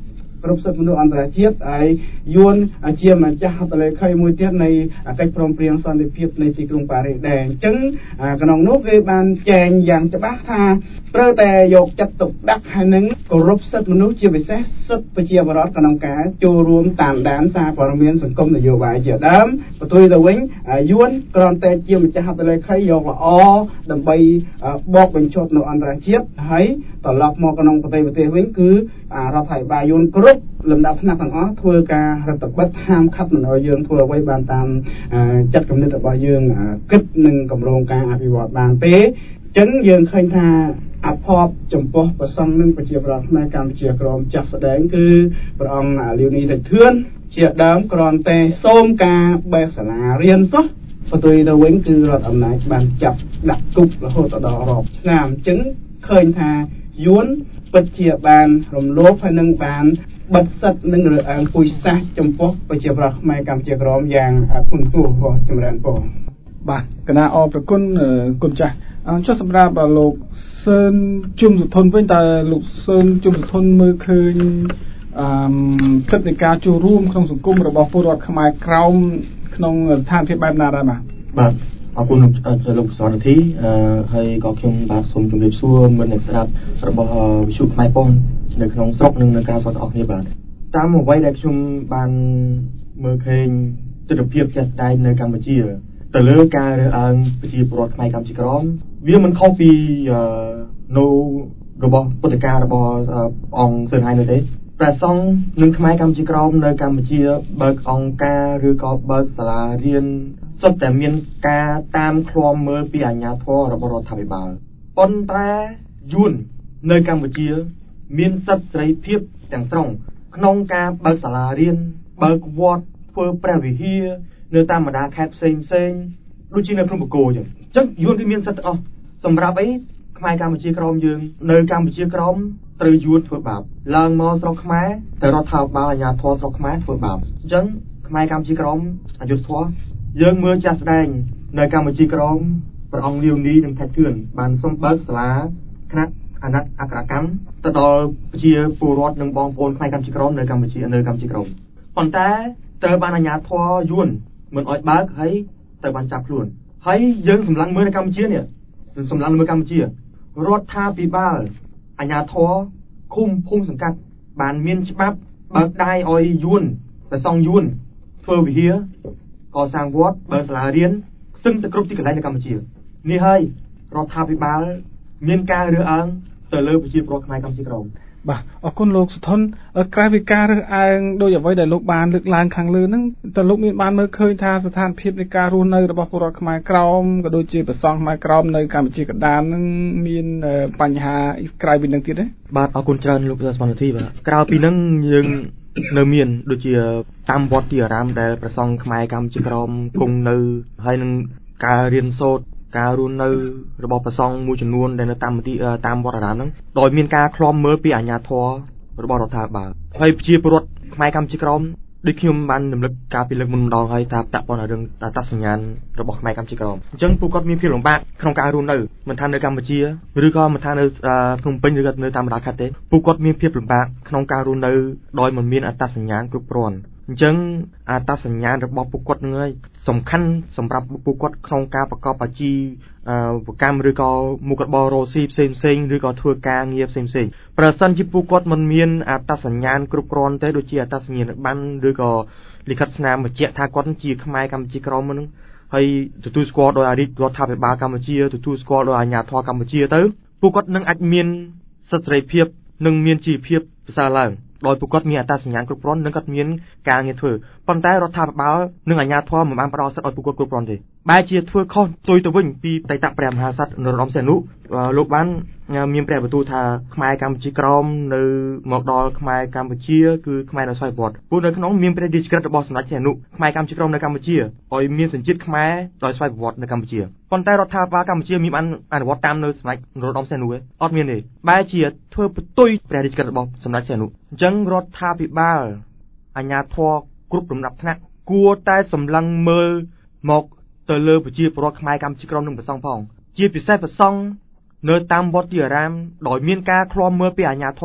គ្រប់សិទ្ធិមនុស្សអន្តរជាតិហើយយួនជាម្ចាស់ហត្ថលេខីមួយទៀតនៃកិច្ចព្រមព្រៀងសន្តិភាពនៃទីក្រុងប៉ារីសដែរអញ្ចឹងក្នុងនោះគេបានចែងយ៉ាងច្បាស់ថាត្រូវតែយកចិត្តទុកដាក់ហើយនឹងគោរពសិទ្ធិមនុស្សជាពិសេសសិទ្ធិប្រជាពលរដ្ឋក្នុងការចូលរួមតាមដានសារព័ត៌មានសង្គមនយោបាយជាដើមបន្ទុយទៅវិញយួនគ្រាន់តែជាម្ចាស់ហត្ថលេខីយកល្អដើម្បីបកបញ្ឈប់នៅអន្តរជាតិហើយត្រឡប់មកក្នុងប្រទេសប្រទេសវិញគឺរដ្ឋាភិបាលយួនគ្រប់លំដាប់ថ្នាក់ទាំងអស់ធ្វើការរដ្ឋបិទហាមឃាត់មិនឲ្យយើងធ្វើអ្វីបានតាមចិត្តគំនិតរបស់យើងគិតនឹងគម្រោងការអភិវឌ្ឍបានទេអញ្ចឹងយើងឃើញថាអភ័ព្វចំពោះប្រសង់និងប្រជាប្រដ្ឋខ្មែរកម្ពុជាក្រមចាស់ស្ដែងគឺព្រះអង្គលីវនីថៃធឿនជាដើមគ្រាន់តែសូមការបេះសាលារៀនសោះបន្ទុយទៅវិញគឺរដ្ឋអំណាចបានចាប់ដាក់គុករហូតដល់រាប់ឆ្នាំអញ្ចឹងឃើញថាយួនពិតជាបានរំលោភហើយនឹងបានបិទសិទ្ធិនិងរើសអើងពូជសាសន៍ចំពោះប្រជាប្រដ្ឋខ្មែរកម្ពុជាក្រមយ៉ាងធ្ងន់ធ្ងររបស់ចម្រើនពរបាទគណៈអរប្រគុណគុណចាស់ចុះសម្រាប់លោកសឿនជុំសុធនវិញតើលោកសឿនជុំសុធនមើលឃើញអឺគិតនៃការចូលរួមក្នុងសង្គមរបស់ពលរដ្ឋខ្មែរក្រោមក្នុងស្ថានភាពបែបណាដែរបាទបាទអរគុណលោកសវណ្ណធីអឺហើយក៏ខ្ញុំបាទសូមជម្រាបសួរមិត្តអ្នកស្ដាប់របស់វិទ្យុខ្មែរប៉ុននៅក្នុងស្រុកនិងនៅក្រៅស្រុកទាំងអស់គ្នាបាទតាមអ្វីដែលខ្ញុំបានមើលឃើញទស្សនវិជ្ជាជាក់ស្ដែងនៅកម្ពុជាទៅលើការរើសអើងប្រជាពលរដ្ឋខ្មែរកម្ពុជាក្រមវាមិនខុសពីនៅរបស់ពុទ្ធការរបស់អង្គសឿនហៃនោះទេព្រះសង្ឃនិងខ្មែរកម្ពុជាក្រមនៅកម្ពុជាបើកអង្គការឬក៏បើកសាលារៀនសុទ្ធតែមានការតាមឃ្លាំមើលពីអាជ្ញាធររបស់រដ្ឋាភិបាលប៉ុន្តែយួននៅកម្ពុជាមានសិទ្ធិសេរីភាពទាំងស្រុងក្នុងការបើកសាលារៀនបើកវត្តធ្វើព្រះវិហារនៅតាមបណ្ដាខេត្តផ្សេងផ្សេងដូចជានៅភ្នំបូកគោអញ្ចឹងអញ្ចឹងយួនគឺមានសិទ្ធិអស់សម្រាប់អីខ្មែរកម្ពុជាក្រមយើងនៅកម្ពុជាក្រមត្រូវយួនធ្វើបាបឡើងមកស្រុកខ្មែរទៅរដ្ឋាភិបាលអាជ្ញាធរស្រុកខ្មែរធ្វើបាបអញ្ចឹងខ្មែរកម្ពុជាក្រមអយុធធម៌យើងមើលចាស់ស្ដែងនៅកម្ពុជាក្រមព្រះអង្គលាវនីនិងថៃធឿនបានសូមបើកសាលាគណៈអាណត្តិអក្សរកម្មទៅដល់ប្រជាពលរដ្ឋនិងបងប្អូនខ្មែរកម្ពុជាក្រមនៅកម្ពុជានៅកម្ពុជាក្រមប៉ុន្តែត្រូវបានអាជ្ញាធរយួនមិនអោយបើកហើយត្រូវបានចាប់ខ្លួនហើយយើងសម្លឹងមើលនៅកម្ពុជានេះសម្លឹងមើលកម្ពុជារដ្ឋាភិបាលអាជ្ញាធរឃុំភូមិសង្កាត់បានមានច្បាប់បើកដៃឲ្យយួនប្រសង់យួនធ្វើវិហារកសាងវត្តបើកសាលារៀនសឹងទៅគ្រប់ទីកន្លែងនៅកម្ពុជានេះហើយរដ្ឋាភិបាលមានការរើសអើងទៅលើប្រជាពលរដ្ឋខ្មែរកម្ពុជាក្រមបាទអរគុណលោកសុធនក្រៅពីការរើសអើងដោយអ្វីដែលលោកបានលើកឡើងខាងលើហ្នឹងតើលោកមានបានមើលឃើញថាស្ថានភាពនៃការរស់នៅរបស់ពលរដ្ឋខ្មែរក្រមក៏ដូចជាប្រសង់ខ្មែរក្រមនៅកម្ពុជាកណ្ដាលហ្នឹងមានបញ្ហាក្រៅពីហ្នឹងទៀតទេបាទអរគុណច្រើនលោកស្វាមីបាទក្រៅពីហ្នឹងយើងនៅមានដូចជាតាមវត្តទីអារាមដែលប្រសង់ខ្មែរកម្ពុជាក្រមគង់នៅហើយនឹងការរៀនសូត្រការរស់នៅរបស់ប្រសង់មួយចំនួនដែលនៅតាមទីតាមវត្តអារាមហ្នឹងដោយមានការឃ្លាំមើលពីអាជ្ញាធររបស់រដ្ឋាភិបាលហើយប្រជាពលរដ្ឋខ្មែរកម្ពុជាក្រមដូចខ្ញុំបានរំលឹកការពីលើកមុនម្ដងហើយថាតាក់ព័ន្ធរឿងអត្តសញ្ញាណរបស់ខ្មែរកម្ពុជាក្រមអញ្ចឹងពួកគាត់មានភាពលំបាកក្នុងការរស់នៅមិនថានៅកម្ពុជាឬក៏មិនថានៅភ្នំពេញឬក៏នៅតាមបណ្ដាខេត្តទេពួកគាត់មានភាពលំបាកក្នុងការរស់នៅដោយមិនមានអត្តសញ្ញាណគ្រប់គ្រាន់អញ្ចឹងអត្តសញ្ញាណរបស់ពួកគាត់នឹងហើយសំខាន់សម្រាប់ពួកគាត់ក្នុងការប្រកបអាជីវកម្មឬក៏មុខរបររកស៊ីផ្សេងផ្សេងឬក៏ធ្វើការងារផ្សេងផ្សេងប្រសិនជាពួកគាត់មិនមានអត្តសញ្ញាណគ្រប់គ្រាន់ទេដូចជាអត្តសញ្ញាណប័ណ្ណឬក៏លិខិតស្នាមបញ្ជាក់ថាគាត់ជាខ្មែរកម្ពុជាក្រមហ្នឹងហើយទទួលស្គាល់ដោយអារាជរដ្ឋាភិបាលកម្ពុជាទទួលស្គាល់ដោយអាជ្ញាធរកម្ពុជាទៅពួកគាត់នឹងអាចមានសិទ្ធិសេរីភាពនិងមានជីវភាពប្រសើរឡើងដោយពួកគាត់មានអត្តសញ្ញាណគ្រប់គ្រាន់និងគាត់មានការងារធ្វើប៉ុន្តែរដ្ឋាភិបាលនិងអាជ្ញាធរមិនបានផ្ដល់សិទ្ធិឲ្យពួកគាត់គ្រប់គ្រាន់ទេបែរជាធ្វើខុសផ្ទុយទៅវិញពីបេតិកព្រះមហាក្សត្រនរោត្តមសីហនុលោកបានមានព្រះបន្ទូលថាខ្មែរកម្ពុជាក្រមនៅមកដល់ខ្មែរកម្ពុជាគឺខ្មែរនៅស្វ័យប្រវត្តិពួកនៅក្នុងមានព្រះរាជក្រឹត្យរបស់សម្ដេចសីហនុខ្មែរកម្ពុជាក្រមនៅកម្ពុជាឲ្យមានសញ្ជាតិខ្មែរដោយស្វ័យប្រវត្តិនៅកម្ពុជាប៉ុន្តែរដ្ឋាភិបាលកម្ពុជាមានបានអនុវត្តតាមនៅសម្ដេចនរោត្តមសីហនុទេអត់មានទេបែរជាធ្វើផ្ទុយព្រះរាជក្រឹត្យរបស់សម្ដេចសីហនុអញ្ចឹងរដ្ឋាភិបាលអាជ្ញាធរគ្រប់លំដាប់ថ្នាក់គួរតែសម្លឹងមើលមកទៅលើប្រជាពលរដ្ឋខ្មែរកម្ពុជាក្រមនិងប្រសង់ផងជាពិសេសប្រសង់នៅតាមវត្តទីអារាមដោយមានការឃ្លាំមើលពីអាជ្ញាធរ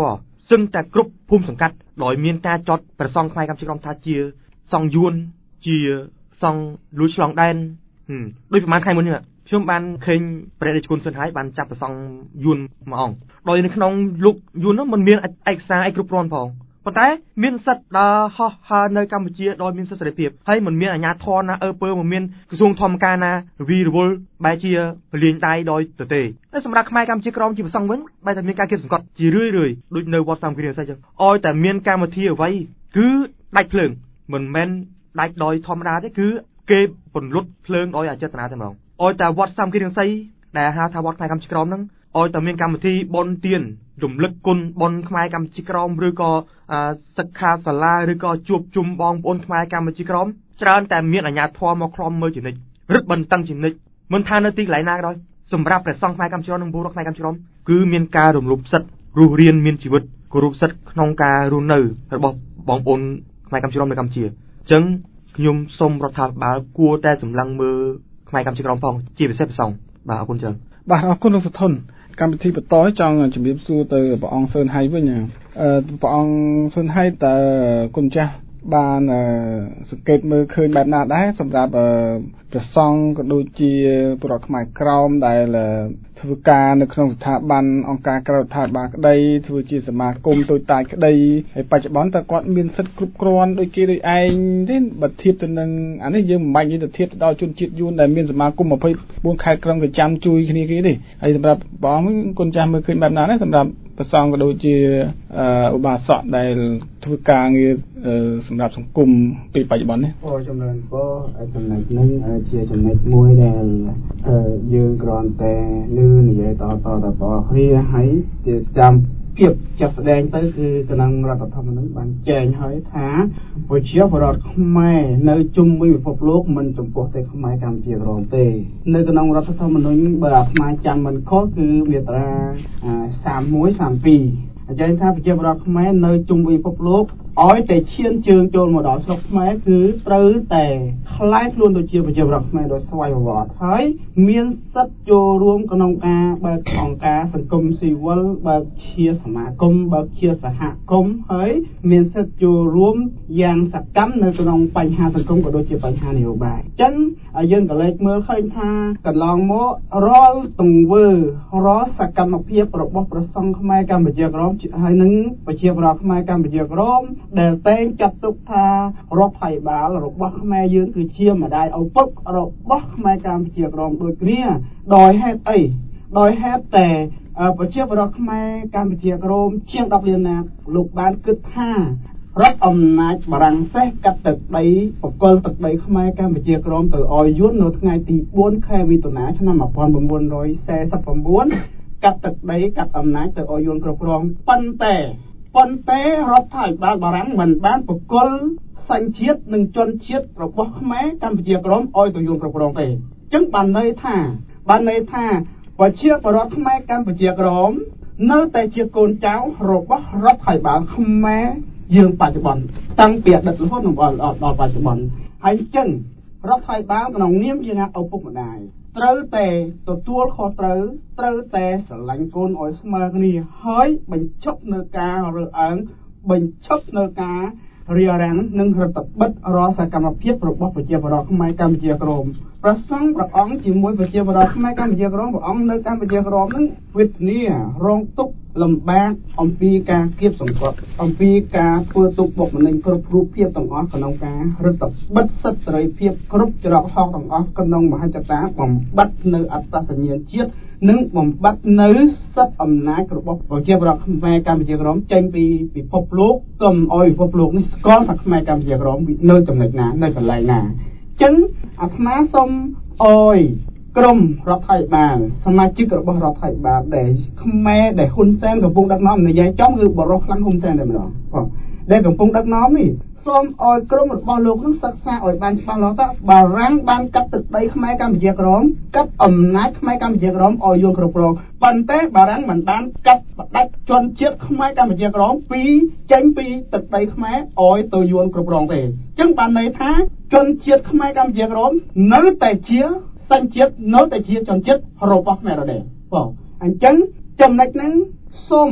សឹងតែគ្រប់ភូមិសង្កាត់ដោយមានការចត់ប្រសង់ខ្មែរកម្ពុជាក្រមថាជាសង្យួនជាសង្ឃលួចឆ្លងដែនដូចប្រហែលខែមុននេះខ្ញុំបានឃើញព្រះរាជគុណស៊ិនហើយបានចាប់ប្រសង់យួនមួយអង្គដោយនៅក្នុងលោកយួននោះมันមានឯកសារឯកគ្រប់គ្រាន់ផងប៉ុន្តែមានសិទ្ធិដើរហោះហើរនៅកម្ពុជាដោយមានសិទ្ធិសេរីភាពហើយมันមានអាជ្ញាធរណាអើពើមិនមានក្រសួងធម្មការណាវីរវល់បែរជាពលាញដៃដោយទៅទេតែសម្រាប់ខ្មែរកម្ពុជាក្រមជាប្រសង់វិញបែរតែមានការគៀបសង្កត់ជារឿយរឿយដូចនៅវត្តសាមគ្គីរិស័យចឹងឲ្យតែមានកម្មវិធីអ្វីគឺដាច់ភ្លើងមិនមែនដាច់ដោយធម្មតាទេគឺគេពន្លត់ភ្លើងដោយអចេតនាតែម្ដងឲ្យតែវត្តសាមគ្គីរិស័យដែលហៅថាវត្តខ្មែរកម្ពុជាក្រមហ្នឹងឲ្យតែមានកម្មវិធីបុណ្យទានរំលឹកគុណបុណ្យខ្មែរកម្ពុជាក្រមឬក៏សិក្ខាសាលាឬក៏ជួបជុំបងប្អូនខ្មែរកម្ពុជាក្រមច្រើនតែមានអាជ្ញាធរមកខ្លំមើលជានិច្ចរឹតបន្តឹងជានិច្ចមិនថានៅទីកន្លែងណាក៏ដោយសម្រាប់ព្រះសង្ឃខ្មែរកម្ពុជាក្រមនិងពលរដ្ឋខ្មែរកម្ពុជាក្រមគឺមានការរំលោភសិទ្ធិរស់រានមានជីវិតគោរពសិទ្ធិក្នុងការរស់នៅរបស់បងប្អូនខ្មែរកម្ពុជាក្រមនៅកម្ពុជាអញ្ចឹងខ្ញុំសូមរដ្ឋាភិបាលគួរតែសម្លឹងមើលខ្មែរកម្ពុជាក្រមផងជាពិសេសព្រះសង្ឃបាទអរគុណច្រើនបាទអរគុណលោកសុធនកម្មវិធីបន្តចង់ជំរាបសួរទៅព្រះអង្គសឿនហៃវិញអឺព្រះអង្គសឿនហៃតើគុណចាស់បានសង្កេតមើលឃើញបែបណាដែរសម្រាប់ព្រះសង្ឃក៏ដូចជាពលរដ្ឋខ្មែរក្រមដែលធ្វើការនៅក្នុងស្ថាប័នអង្គការក្រៅរដ្ឋាភិបាលក្តីធ្វើជាសមាគមតូចតាចក្តីហើយបច្ចុប្បន្នតើគាត់មានសិទ្ធិគ្រប់គ្រាន់ដូចគេដូចឯងទេបើធៀបទៅនឹងអានេះយើងមិនបាច់និយាយទៅធៀបទៅដល់ជនជាតិយួនដែលមានសមាគមម្ភៃបួនខេត្តក្រុងក៏ចាំជួយគ្នាគេទេហើយសម្រាប់បងគុណចាស់មើលឃើញបែបណាដែរសម្រាប់ព្រះសង្ឃក៏ដូចជាឧបាសកដែលធ្វើការងារសម្រាប់សង្គមពេលបច្ចុប្បន្ននេះអូចំណេញពោចំណេញនឹងជាចំណេញមួយដែលយើងគ្រាន់តែលឺនិយាយតតតបគ្នាហើយតាមភាពចាស់ស្ដែងទៅគឺក្នុងរដ្ឋធម្មនុញ្ញបានចែងហើយថាប្រជាពលរដ្ឋខ្មែរនៅជុំវិញពិភពលោកមិនចំពោះតែខ្មែរកម្ពុជាក្រមទេនៅក្នុងរដ្ឋធម្មនុញ្ញបើអាត្មាចាំមិនខុសគឺមាត្រាសាមមួយសាមពីរអញ្ចឹងថាប្រជាពលរដ្ឋខ្មែរនៅជុំវិញពិភពលោកឲ្យតែឈានជើងចូលមកដល់ស្រុកខ្មែរគឺត្រូវតែខ្លាយខ្លួនទៅជាប្រជាពលរដ្ឋខ្មែរដោយស្វ័យប្រវត្តិហើយមានសិទ្ធិចូលរួមក្នុងការបើកអង្គការសង្គមស៊ីវិលបើកជាសមាគមបើកជាសហគមន៍ហើយមានសិទ្ធិចូលរួមយ៉ាងសកម្មនៅក្នុងបញ្ហាសង្គមក៏ដូចជាបញ្ហានយោបាយអញ្ចឹងយើងក៏លេចមើលឃើញថាកន្លងមករាល់ទង្វើរាល់សកម្មភាពរបស់ព្រះសង្ឃខ្មែរកម្ពុជាក្រមហើយនឹងប្រជាពលរដ្ឋខ្មែរកម្ពុជាក្រមដែលតែងចាត់ទុកថារដ្ឋាភិបាលរបស់ខ្មែរយើងគឺជាម្ដាយឪពុករបស់ខ្មែរកម្ពុជាក្រមដូចគ្នាដោយហេតុអីដោយហេតុតែប្រជាពលរដ្ឋខ្មែរកម្ពុជាក្រមជាងដប់លានណាលោកបានគិតថារដ្ឋអំណាចបារាំងសេះកាត់ទឹកដីបកលទឹកដីខ្មែរកម្ពុជាក្រមទៅឲ្យយួននៅថ្ងៃទីបួនខែមិថុនាឆ្នាំmột nghìn chín trăm bốn mươi chínកាត់ទឹកដីកាត់អំណាចទៅឲ្យយួនគ្រប់គ្រងប៉ុន្តែប៉ុន្តែរដ្ឋាភិបាលបារាំងមិនបានបកលសញ្ជាតិនិងជនជាតិរបស់ខ្មែរកម្ពុជាក្រមឲ្យទៅយួនគ្រប់គ្រងទេអញ្ចឹងបានន័យថាបានន័យថាប្រជាពលរដ្ឋខ្មែរកម្ពុជាក្រមនៅតែជាកូនចៅរបស់រដ្ឋាភិបាលខ្មែរយើងបច្ចុប្បន្នតាំងពីអតីតរហូតដល់បច្ចុប្បន្នហើយអញ្ចឹងរដ្ឋាភិបាលក្នុងនាមជាអ្នកឪពុកម្ដាយត្រូវតែទទួលខុសត្រូវត្រូវតែស្រឡាញ់កូនឲ្យស្មើគ្នាហើយបញ្ឈប់នៅការរើសអើងបញ្ឈប់នៅការរារាំងនិងរដ្ឋបិទរាល់សកម្មភាពរបស់ប្រជាពលរដ្ឋខ្មែរកម្ពុជាក្រមព្រះសង្ឃព្រះអង្គជាមួយប្រជាពលរដ្ឋខ្មែរកម្ពុជាក្រមព្រះអង្គនៅកម្ពុជាក្រមនឹងវេទនារងទុក្ខលំបាកអំពីការគៀបសង្កត់អំពីការធ្វើទុកបុកម្នេញគ្រប់រូបភាពទាំងអស់ក្នុងការរដ្ឋបិទសិទ្ធិសេរីភាពគ្រប់ច្រកហកទាំងអស់ក្នុងមហិច្ឆតាបំបត្តិនៅអត្តសញ្ញាណជាតិនិងបំបត្តិនៅសិទ្ធិអំណាចរបស់ប្រជាពលរដ្ឋខ្មែរកម្ពុជាក្រមចេញពីពិភពលោកកុំឲ្យពិភពលោកនេះស្គាល់ថាខ្មែរកម្ពុជាក្រមនៅចំណុចណានៅកន្លែងណាអញ្ចឹងអាត្មាសូមអោយក្រុមរដ្ឋាភិបាលសមាជិករបស់រដ្ឋាភិបាលដែលខ្មែរដែលហ៊ុនសែនកំពុងដឹកនាំនិយាយចំគឺបរិសុទ្ធខ្លាំងហ៊ុនសែនតែម្ដងបងដែលកំពុងដឹកនាំនេះសូមអោយក្រុមរបស់លោកនឹងសិក្សាឲ្យបានច្បាស់លាស់ថាបារាំងបានកាត់ទឹកដីខ្មែរកម្ពុជាក្រមកាត់អំណាចខ្មែរកម្ពុជាក្រមឲ្យយល់គ្រប់គ្រងប៉ុន្តែបារាំងមិនបានកាត់ផ្ដាច់ជនជាតិខ្មែរកម្ពុជាក្រមពីចេញពីទឹកដីខ្មែរឲ្យទៅយល់គ្រប់គ្រងទេអញ្ចឹងបានន័យថាជនជាតិខ្មែរកម្ពុជាក្រមនៅតែជាសញ្ជាតិនៅតែជាជនជាតិរបស់ខ្មែរដដែលបងអញ្ចឹងចំណុចហ្នឹងសូម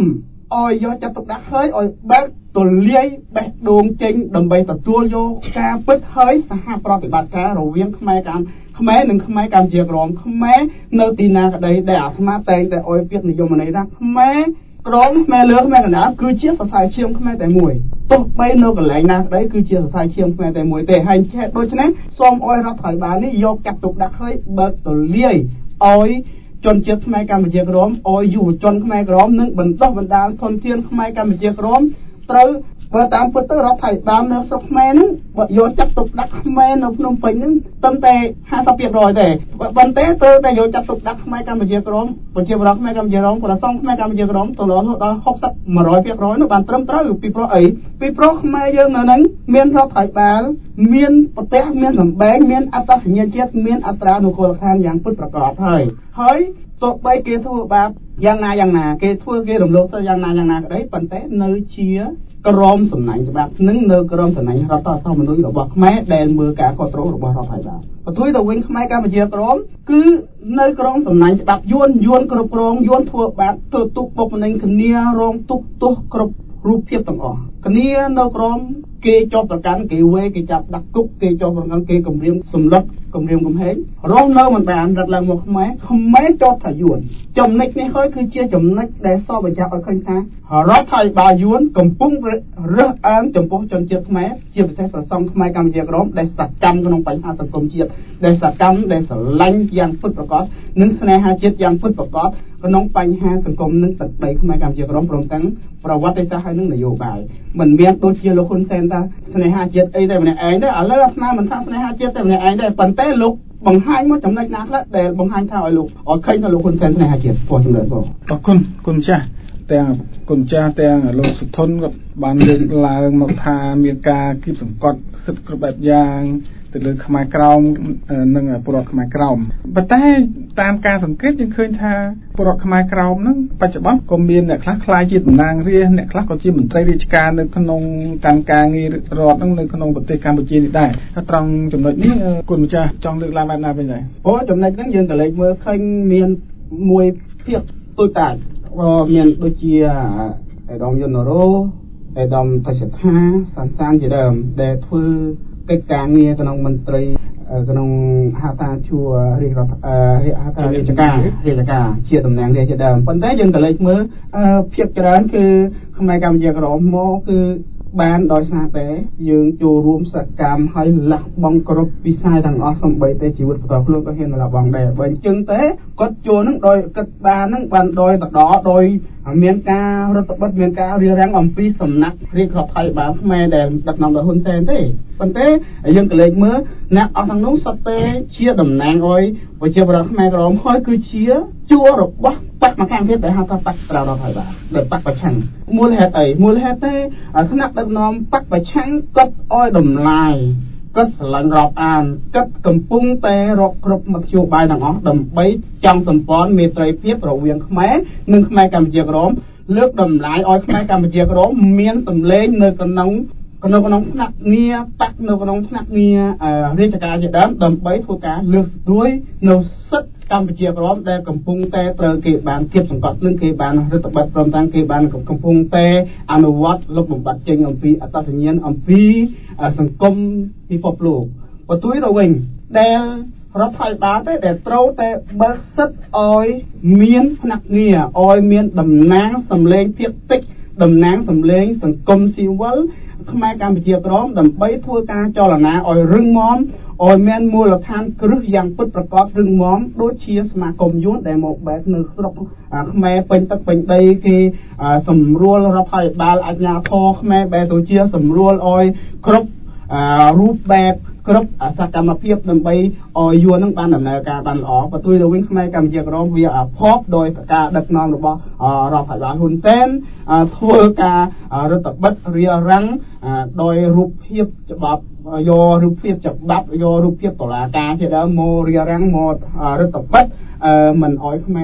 អោយយកចាត់ទុកដាក់ហើយអោយបើកទលាយបេះដូងចេញដើម្បីទទួលយកការពិតហើយសហប្រតិបត្តិការរវាងខ្មែរកម្ពុជាខ្មែរនិងខ្មែរកម្ពុជាក្រមខ្មែរនៅទីណាក្តីដែលអាត្មាតែងតែអោយពាក្យនិយមន័យថាខ្មែរក្រមខ្មែរលឿងខ្មែរកណ្ដាលគឺជាសរសៃឈាមខ្មែរតែមួយទោះបីនៅកន្លែងណាក្តីគឺជាសរសៃឈាមខ្មែរតែមួយទេហើយហេតុដូច្នេះសូមអោយរដ្ឋាភិបាលនេះយកចាត់ទុកដាក់ហើយបើកទលាយអោយជនជាតិខ្មែរកម្ពុជាក្រមអោយយុវជនខ្មែរក្រមនិងបណ្ដុះបណ្ដាលធនធានខ្មែរកម្ពុជាក្រមត្រូវបើតាមពិតទៅរដ្ឋាភិបាលនៅស្រុកខ្មែរហ្នឹងបើយកចាត់ទុកដាក់ខ្មែរនៅភ្នំពេញហ្នឹងត្រឹមតែ ห้าสิบเปอร์เซ็นต์ ទេប៉ុន្តែត្រូវតែយកចាត់ទុកដាក់ខ្មែរកម្ពុជាក្រមប្រជាពលរដ្ឋខ្មែរកម្ពុជាក្រមប្រសងខ្មែរកម្ពុជាក្រមទៅដល់ដល់ หกสิบ หนึ่งร้อย ភាគរយនោះបានត្រឹមត្រូវពីព្រោះអីពីព្រោះខ្មែរយើងនៅហ្នឹងមានរដ្ឋាភិបាលមានប្រទេសមានសម្បែងមានអត្តសញ្ញាណជាតិមានអត្រានុកូលដ្ឋានយ៉ាងពិតប្រាកដហើយហើយទោះបីគេធ្វើបាបយ៉ាងណាយ៉ាងណាគេធ្វើគេរំលោភទៅយ៉ាងណាយ៉ាងណាក្តីប៉ុន្តែនៅជាក្រមសំណាញ់ច្បាប់នឹងនៅក្រមសំណាញ់រដ្ឋធម្មនុញ្ញរបស់ខ្មែរដែលមើលការគ្រប់គ្រងរបស់រដ្ឋាភិបាលបន្ទួយទៅវិញខ្មែរកម្ពុជាក្រមគឺនៅក្រមសំណាញ់ច្បាប់យួនយួនគ្រប់គ្រងយួនធ្វើបាបធ្វើទុកបុកម្នេញគ្នារងទុកទោសគ្រប់រូបភាពទាំងអស់គ្នានៅក្រមគេជាប់ប្រកាន់គេវេគេចាប់ដាក់គុកគេជាប់ប្រកាន់គេគម្រាមសម្លុតគម្រាមកំហែងរស់នៅមិនបានរត់ឡើងមកខ្មែរខ្មែរចោទថាយួនចំណុចនេះហើយគឺជាចំណុចដែលសពបញ្ជាក់ឲ្យឃើញថារដ្ឋាភិបាលយួនកំពុងរើសអើងចំពោះជនជាតិខ្មែរជាពិសេសប្រសង់ខ្មែរកម្ពុជាក្រមដែលសកម្មក្នុងបញ្ហាសង្គមជាតិដែលសកម្មដែលស្រឡាញ់យ៉ាងពិតប្រាកដនិងស្នេហាជាតិយ៉ាងពិតប្រាកដក្នុងបញ្ហាសង្គមនិងទឹកដីខ្មែរកម្ពុជាក្រមព្រមទាំងប្រវត្តិសាស្ត្រហើយនឹងនយោបាយមិនមានដូចជាលោកហ៊ុនសែនថាស្នេហាជាតិអីតែម្នាក់ឯងទេឥឡូវអាត្មាមិនថាស្នេហាជាតិតែម្នាក់ឯងទេប៉ុន្តែលោកបង្ហាញមកចំណុចណាខ្លះដែលបង្ហាញថាឲ្យលោកឲ្យឃើញថាលោកហ៊ុនសែនស្នេហាជាតិពោះចំណុចបងអរគុណគុណចាស់ទាំងគុណចាស់ទាំងលោកសុធនក៏បានលើកឡើងមកថាមានការគៀបសង្កត់សិទ្ធិគ្រប់បែបយ៉ាងទៅលើខ្មែរក្រមនិងពលរដ្ឋខ្មែរក្រមប៉ុន្តែតាមការសង្កេតយើងឃើញថាពលរដ្ឋខ្មែរក្រមហ្នឹងបច្ចុប្បន្នក៏មានអ្នកខ្លះខ្លាយជាតំណាងរាស្ត្រអ្នកខ្លះក៏ជាមន្ត្រីរាជការនៅក្នុងកម្មការងាររដ្ឋហ្នឹងនៅក្នុងប្រទេសកម្ពុជានេះដែរថាត្រង់ចំណុចនេះគុណម្ចាស់ចង់លើកឡើងបែបណាវិញដែរអូចំណុចហ្នឹងយើងក៏លេចមើលឃើញមានមួយភាពទូចតាចមានដូចជាអេដាមយុនរ៉ូអេដាមតេស្ថាសានសានជាដើមដែលធ្វើកិច្ចការងារក្នុងមន្ត្រីក្នុងហៅថាជួររាជរដ្ឋហៅថារាជការរាជការជាតំណាងរាជជាដើមប៉ុន្តែយើងក៏លេចមើលភាពច្រើនគឺខ្មែរកម្ពុជាក្រមមកគឺបានដោយសារតែយើងចូលរួមសកម្មហើយលះបង់គ្រប់វិស័យទាំងអស់សំបីតែជីវិតបន្តខ្លួនក៏ហ៊ានលះបង់ដែរបើអញ្ចឹងទេគាត់ចូលនឹងដោយគិតបាននឹងបានដោយតដដោយមានការរដ្ឋបិទមានការរៀបរៀងអំពីសំណាក់រាជរដ្ឋាភិបាលខ្មែរដែលដឹកនាំដោយហ៊ុនសែនទេប៉ុន្តែយើងក៏លេចមើលអ្នកអស់ទាំងនោះសុទ្ធតែជាតំណាងអុយប្រជាពលរដ្ឋខ្មែរក្រមហើយគឺជាជួររបស់បកមកខាងទៀតដែលហៅថាបកក្រៅរដ្ឋាភិបាលដែលបកប្រឆាំងមូលហេតុអីមូលហេតុទេថ្នាក់ដឹកនាំបកប្រឆាំងគាត់អុយតម្លាយគាត់ស្រឡាញ់រាប់អានគាត់កំពុងតែរកគ្រប់មធ្យោបាយទាំងអស់ដើម្បីចង់សម្ព័ន្ធមេត្រីភាពរវាងខ្មែរនិងខ្មែរកម្ពុជាក្រមលើកតម្លៃឲ្យខ្មែរកម្ពុជាក្រមមានសម្លេងនៅក្នុងក្នុងក្នុងថ្នាក់ងារបកនៅក្នុងថ្នាក់ងាររាជការជាដើមដើម្បីធ្វើការលើកស្ទួយនៅសិទ្ធិកម្ពុជាក្រមដែលកំពុងតែត្រូវគេបានគៀបសង្កត់នឹងគេបានរដ្ឋបတ်ព្រមទាំងគេបានកំពុងតែអនុវត្តលុបបំបាត់ចេញអំពីអត្តសញ្ញាណអំពីសង្គមពិភពលោកបន្ទួយទៅវិញដែលរដ្ឋាភិបាលទេដែលត្រូវតែបើកសិទ្ធឲ្យមានផ្នែកងារឲ្យមានតំណាងសម្លេងភាពតិចតំណាងសម្លេងសង្គមស៊ីវិលខ្មែរកម្ពុជាក្រមដើម្បីធ្វើការចលនាឲ្យរឹងមាំឲ្យមានមូលដ្ឋានគ្រឹះយ៉ាងពិតប្រាកដរឹងមាំដូចជាសមាគមយួនដែលមកបែកនៅស្រុកខ្មែរពេញទឹកពេញដីគេសម្រួលរដ្ឋាភិបាលអាជ្ញាធរខ្មែរបែរទៅជាសម្រួលឲ្យគ្រប់រូបបែបគ្រប់សកម្មភាពដើម្បីឲ្យយួននឹងបានដំណើរការបានល្អបន្ទួយទៅវិញខ្មែរកម្ពុជាក្រមវាផបដោយការដឹកនាំរបស់រដ្ឋាភិបាលហ៊ុនសែនធ្វើការរដ្ឋបិទរារាំងដោយរូបភាពច្បាប់យករូបភាពច្បាប់យករូបភាពតុលាការជាដើមមករារាំងមករដ្ឋបិទមិនឲ្យខ្មែរ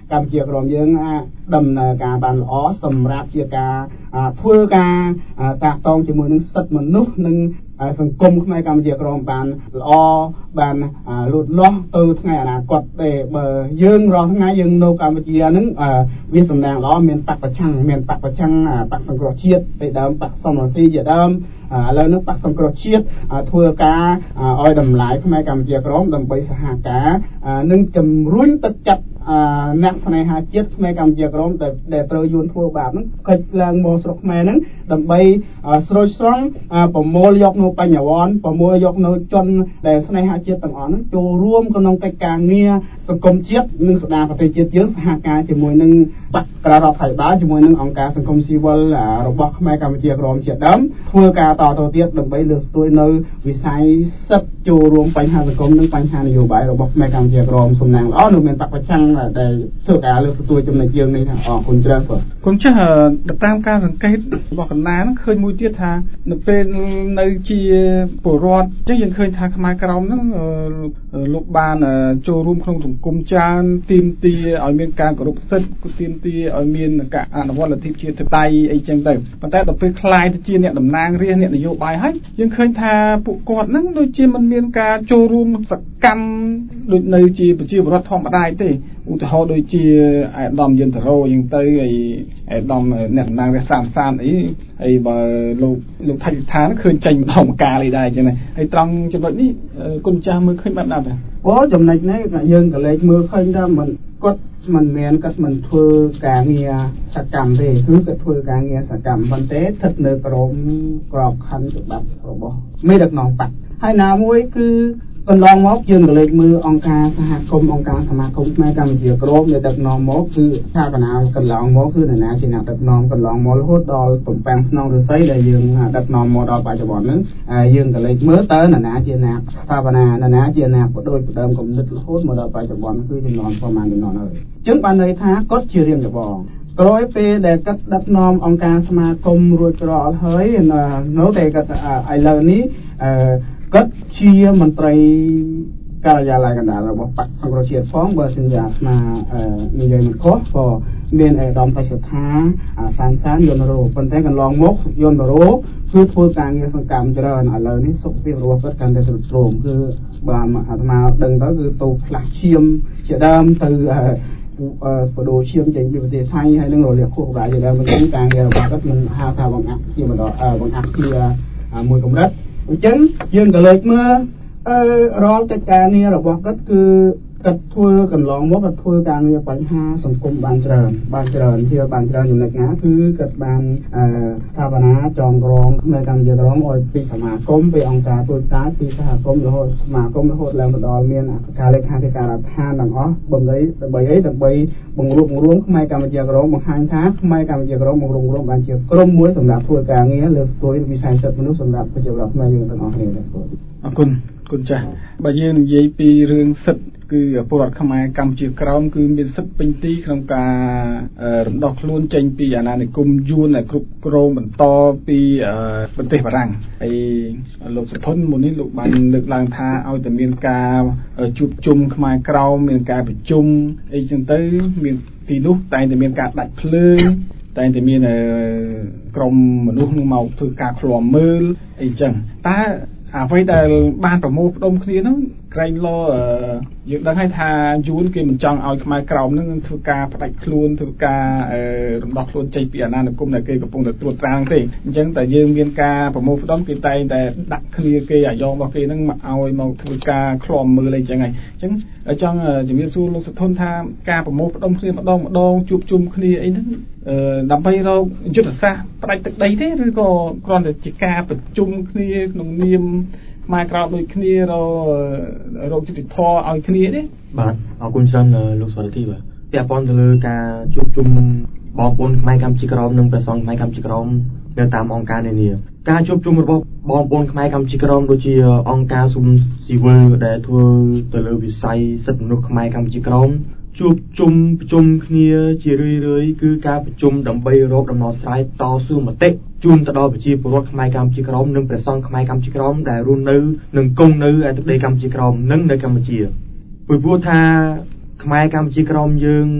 កម្ពុជាក្រមយើងដំណើរការបានល្អសម្រាប់ជាការធ្វើការតាក់ទងជាមួយនឹងសិទ្ធិមនុស្សនិងសង្គមខ្មែរកម្ពុជាក្រមបានល្អបានលូតលាស់ទៅថ្ងៃអនាគតទេបើយើងរាល់ថ្ងៃយើងនៅកម្ពុជាហ្នឹងវាសំណាងល្អមានបកប្រឆាំងមានបកប្រឆាំងបកសង្គ្រោះជាតិពីដើមបកសមរស៊ីជាដើមឥឡូវនេះបកសង្គ្រោះជាតិធ្វើការឲ្យតម្លៃខ្មែរកម្ពុជាក្រមដើម្បីសហការនិងជំរុញទឹកចិត្តអ្នកស្នេហាជាតិខ្មែរកម្ពុជាក្រមដែលត្រូវយួនធ្វើបាបហ្នឹងខិតឡើងមកស្រុកខ្មែរហ្នឹងដើម្បីស្រោចស្រង់ប្រមូលយកនៅបញ្ញវន្តប្រមូលយកនៅជនដែលស្នេហាជាតិទាំងអស់ហ្នឹងចូលរួមក្នុងកិច្ចការងារសង្គមជាតិនិងស្ដារប្រទេសជាតិយើងសហការជាមួយនឹងបកក្រៅរដ្ឋាភិបាលជាមួយនឹងអង្គការសង្គមស៊ីវិលរបស់ខ្មែរកម្ពុជាក្រមជាដើមធ្វើការតទៅទៀតដើម្បីលើកស្ទួយនៅវិស័យសិទ្ធិចូលរួមបញ្ហាសង្គមនិងបញ្ហានយោបាយរបស់ខ្មែរកម្ពុជាក្រមសំណាងល្អនៅមានបកប្រឆាំងដែលធ្វើការលើកស្ទួយចំណុចយើងនេះអរគុណច្រើនបាទគុណចាស់តាមការសង្កេតរបស់កណ្ដាលឃើញមួយទៀតថានៅពេលនៅជាពលរដ្ឋអញ្ចឹងយើងឃើញថាខ្មែរក្រមហ្នឹងលោកបានចូលរួមក្នុងសង្គមច្រើនទាមទារឲ្យមានការគោរពសិទ្ធិទាមទារឲ្យមានការអនុវត្តលទ្ធិជាតិតៃអីចឹងទៅប៉ុន្តែដល់ពេលខ្លាយទៅជាអ្នកតំណាងរាស្ត្រអ្នកនយោបាយហើយយើងឃើញថាពួកគាត់ហ្នឹងដូចជាមិនមានការចូលរួមសកម្មដូចនៅជាប្រជាពលរដ្ឋធម្មតាទេឧទាហរណ៍ដូចជាអាយដាមយន្តរោអញ្ចឹងទៅហើយអាយដាមអ្នកតំណាងរាស្ត្រសាមសានអីហើយបើលោកលោកថៃឋានឃើញចេញម្ដងម្កាលអីដែរអញ្ចឹងហើយត្រង់ចំណុចនេះគុណចាស់មើលឃើញបែបណាដែរអូចំណុចនេះយើងក៏លេចមើលឃើញថាមិនគាត់មិនមែនគាត់មិនធ្វើការងារសកម្មទេគឺគាត់ធ្វើការងារសកម្មប៉ុន្តែស្ថិតនៅក្រោមក្របខ័ណ្ឌច្បាប់របស់មេដឹកនាំបកហើយណាមួយគឺកន្លងមកយើងក៏លេចមើលអង្គការសហគមន៍អង្គការសមាគមខ្មែរកម្ពុជាក្រមដែលដឹកនាំមកគឺថាបណ្ណាកន្លងមកគឺនរណាជាអ្នកដឹកនាំកន្លងមករហូតដល់បំពេញស្នងឫស្សីដែលយើងដឹកនាំមកដល់បច្ចុប្បន្នហ្នឹងយើងក៏លេចមើលតើនរណាជាអ្នកថាបណ្ណានរណាជាអ្នកបដូចដើមគំនិតរហូតមកដល់បច្ចុប្បន្នគឺចំនួនប្រមាណចំនួនហើយអញ្ចឹងបានន័យថាគាត់ជារៀងច្បងក្រោយពេលដែលគាត់ដឹកនាំអង្គការសមាគមរួចរាល់ហើយនៅតែគាត់ឥឡូវនេះអឺគាត់ជាមន្ត្រីការិយាល័យកណ្ដាលរបស់បកសង្គ្រោះជាតិផងបើសិនជាអាស្មានិយាយមិនខុសក៏មានអេដាមបៃសុថាសានសានយន្តរោប៉ុន្តែកន្លងមកយន្តរោគឺធ្វើការងារសកម្មច្រើនឥឡូវនេះសុខភាពរបស់គាត់កាន់តែទ្រុឌទ្រោមគឺបានអាត្មាដឹងទៅគឺទៅផ្លាស់ឈាមជាដើមទៅបដូរឈាមចេញពីប្រទេសថៃហើយនឹងរលាកខួរក្បាលជាដើមមិនដឹងការងាររបស់គាត់មិនហៅថាបង្អាក់ជាម្ដងបង្អាក់ជាមួយកម្រិតអញ្ចឹងយើងក៏លើកមើលអឺរាល់កិច្ចការងាររបស់គាត់គឺគាត់ធ្វើកន្លងមកគាត់ធ្វើការងារបញ្ហាសង្គមបានច្រើនបានច្រើនជាបានច្រើនចំណុចណាគឺគាត់បានអឺស្ថាបនាចងក្រងខ្មែរកម្ពុជាក្រមឲ្យពីសមាគមពីអង្គការទូតតាពីសហគមន៍រហូតសមាគមរហូតឡើងទៅដល់មានការលេខាធិការដ្ឋានទាំងអស់ដើម្បីដើម្បីអីដើម្បីបង្រួបបង្រួមខ្មែរកម្ពុជាក្រមបង្ហាញថាខ្មែរកម្ពុជាក្រមបង្រួបបង្រួមបានជាក្រុមមួយសម្រាប់ធ្វើការងារលើកស្ទួយវិស័យសិទ្ធិមនុស្សសម្រាប់ប្រជាពលរដ្ឋខ្មែរយើងទាំងអស់គ្នាដែរអរគុណគុណចាស់បើយើងនិយាយពីរឿងសិទ្ធិគឺពលរដ្ឋខ្មែរកម្ពុជាក្រោមគឺមានសិទ្ធិពេញទីក្នុងការរំដោះខ្លួនចេញពីអាណានិគមយួនដែលគ្រប់គ្រងបន្តពីប្រទេសបារាំងហើយលោកសុធនមុននេះលោកបានលើកឡើងថាឲ្យតែមានការជួបជុំខ្មែរក្រោមមានការប្រជុំអីចឹងទៅមានទីនោះតែងតែមានការដាច់ភ្លើងតែងតែមានក្រុមមនុស្សនឹងមកធ្វើការឃ្លាំមើលអីចឹងតើអ្វីដែលបានប្រមូលផ្ដុំគ្នាហ្នឹងក្រែងលោយើងដឹងហើយថាយួនគេមិនចង់ឲ្យខ្មែរក្រោមហ្នឹងធ្វើការផ្ដាច់ខ្លួនធ្វើការរំដោះខ្លួនចេញពីអាណានិគមដែលគេកំពុងតែត្រួតត្រាងទេអញ្ចឹងតែយើងមានការប្រមូលផ្ដុំគេតែងតែដាក់គ្នាគេអាយ៉ងរបស់គេហ្នឹងមកឲ្យមកធ្វើការឃ្លាំមើលអីចឹងហើយអញ្ចឹងចង់ជំរាបសួរលោកសុធនថាការប្រមូលផ្ដុំគ្នាម្ដងម្ដងជួបជុំគ្នាអីហ្នឹងដើម្បីរកយុទ្ធសាស្ត្រផ្ដាច់ទឹកដីទេឬក៏គ្រាន់តែជាការប្រជុំគ្នាក្នុងនាមខ្មែរក្រោមដូចគ្នារករកយុត្តិធម៌ឲ្យគ្នាទេបាទអរគុណច្រើនលោកសុវត្ថិបាទពាក់ព័ន្ធទៅលើការជួបជុំបងប្អូនខ្មែរកម្ពុជាក្រមនិងព្រះសង្ឃខ្មែរកម្ពុជាក្រមនៅតាមអង្គការនានាការជួបជុំរបស់បងប្អូនខ្មែរកម្ពុជាក្រមដូចជាអង្គការសុំស៊ីវិលដែលធ្វើទៅលើវិស័យសិទ្ធិមនុស្សខ្មែរកម្ពុជាក្រមជួបជុំប្រជុំគ្នាជារឿយៗគឺការប្រជុំដើម្បីរកដំណោះស្រាយតស៊ូមតិជូនទៅដល់ប្រជាពលរដ្ឋខ្មែរកម្ពុជាក្រមនិងព្រះសង្ឃខ្មែរកម្ពុជាក្រមដែលរស់នៅនិងគង់នៅឯទឹកដីកម្ពុជាក្រមនិងនៅកម្ពុជាពីព្រោះថាខ្មែរកម្ពុជាក្រមយើង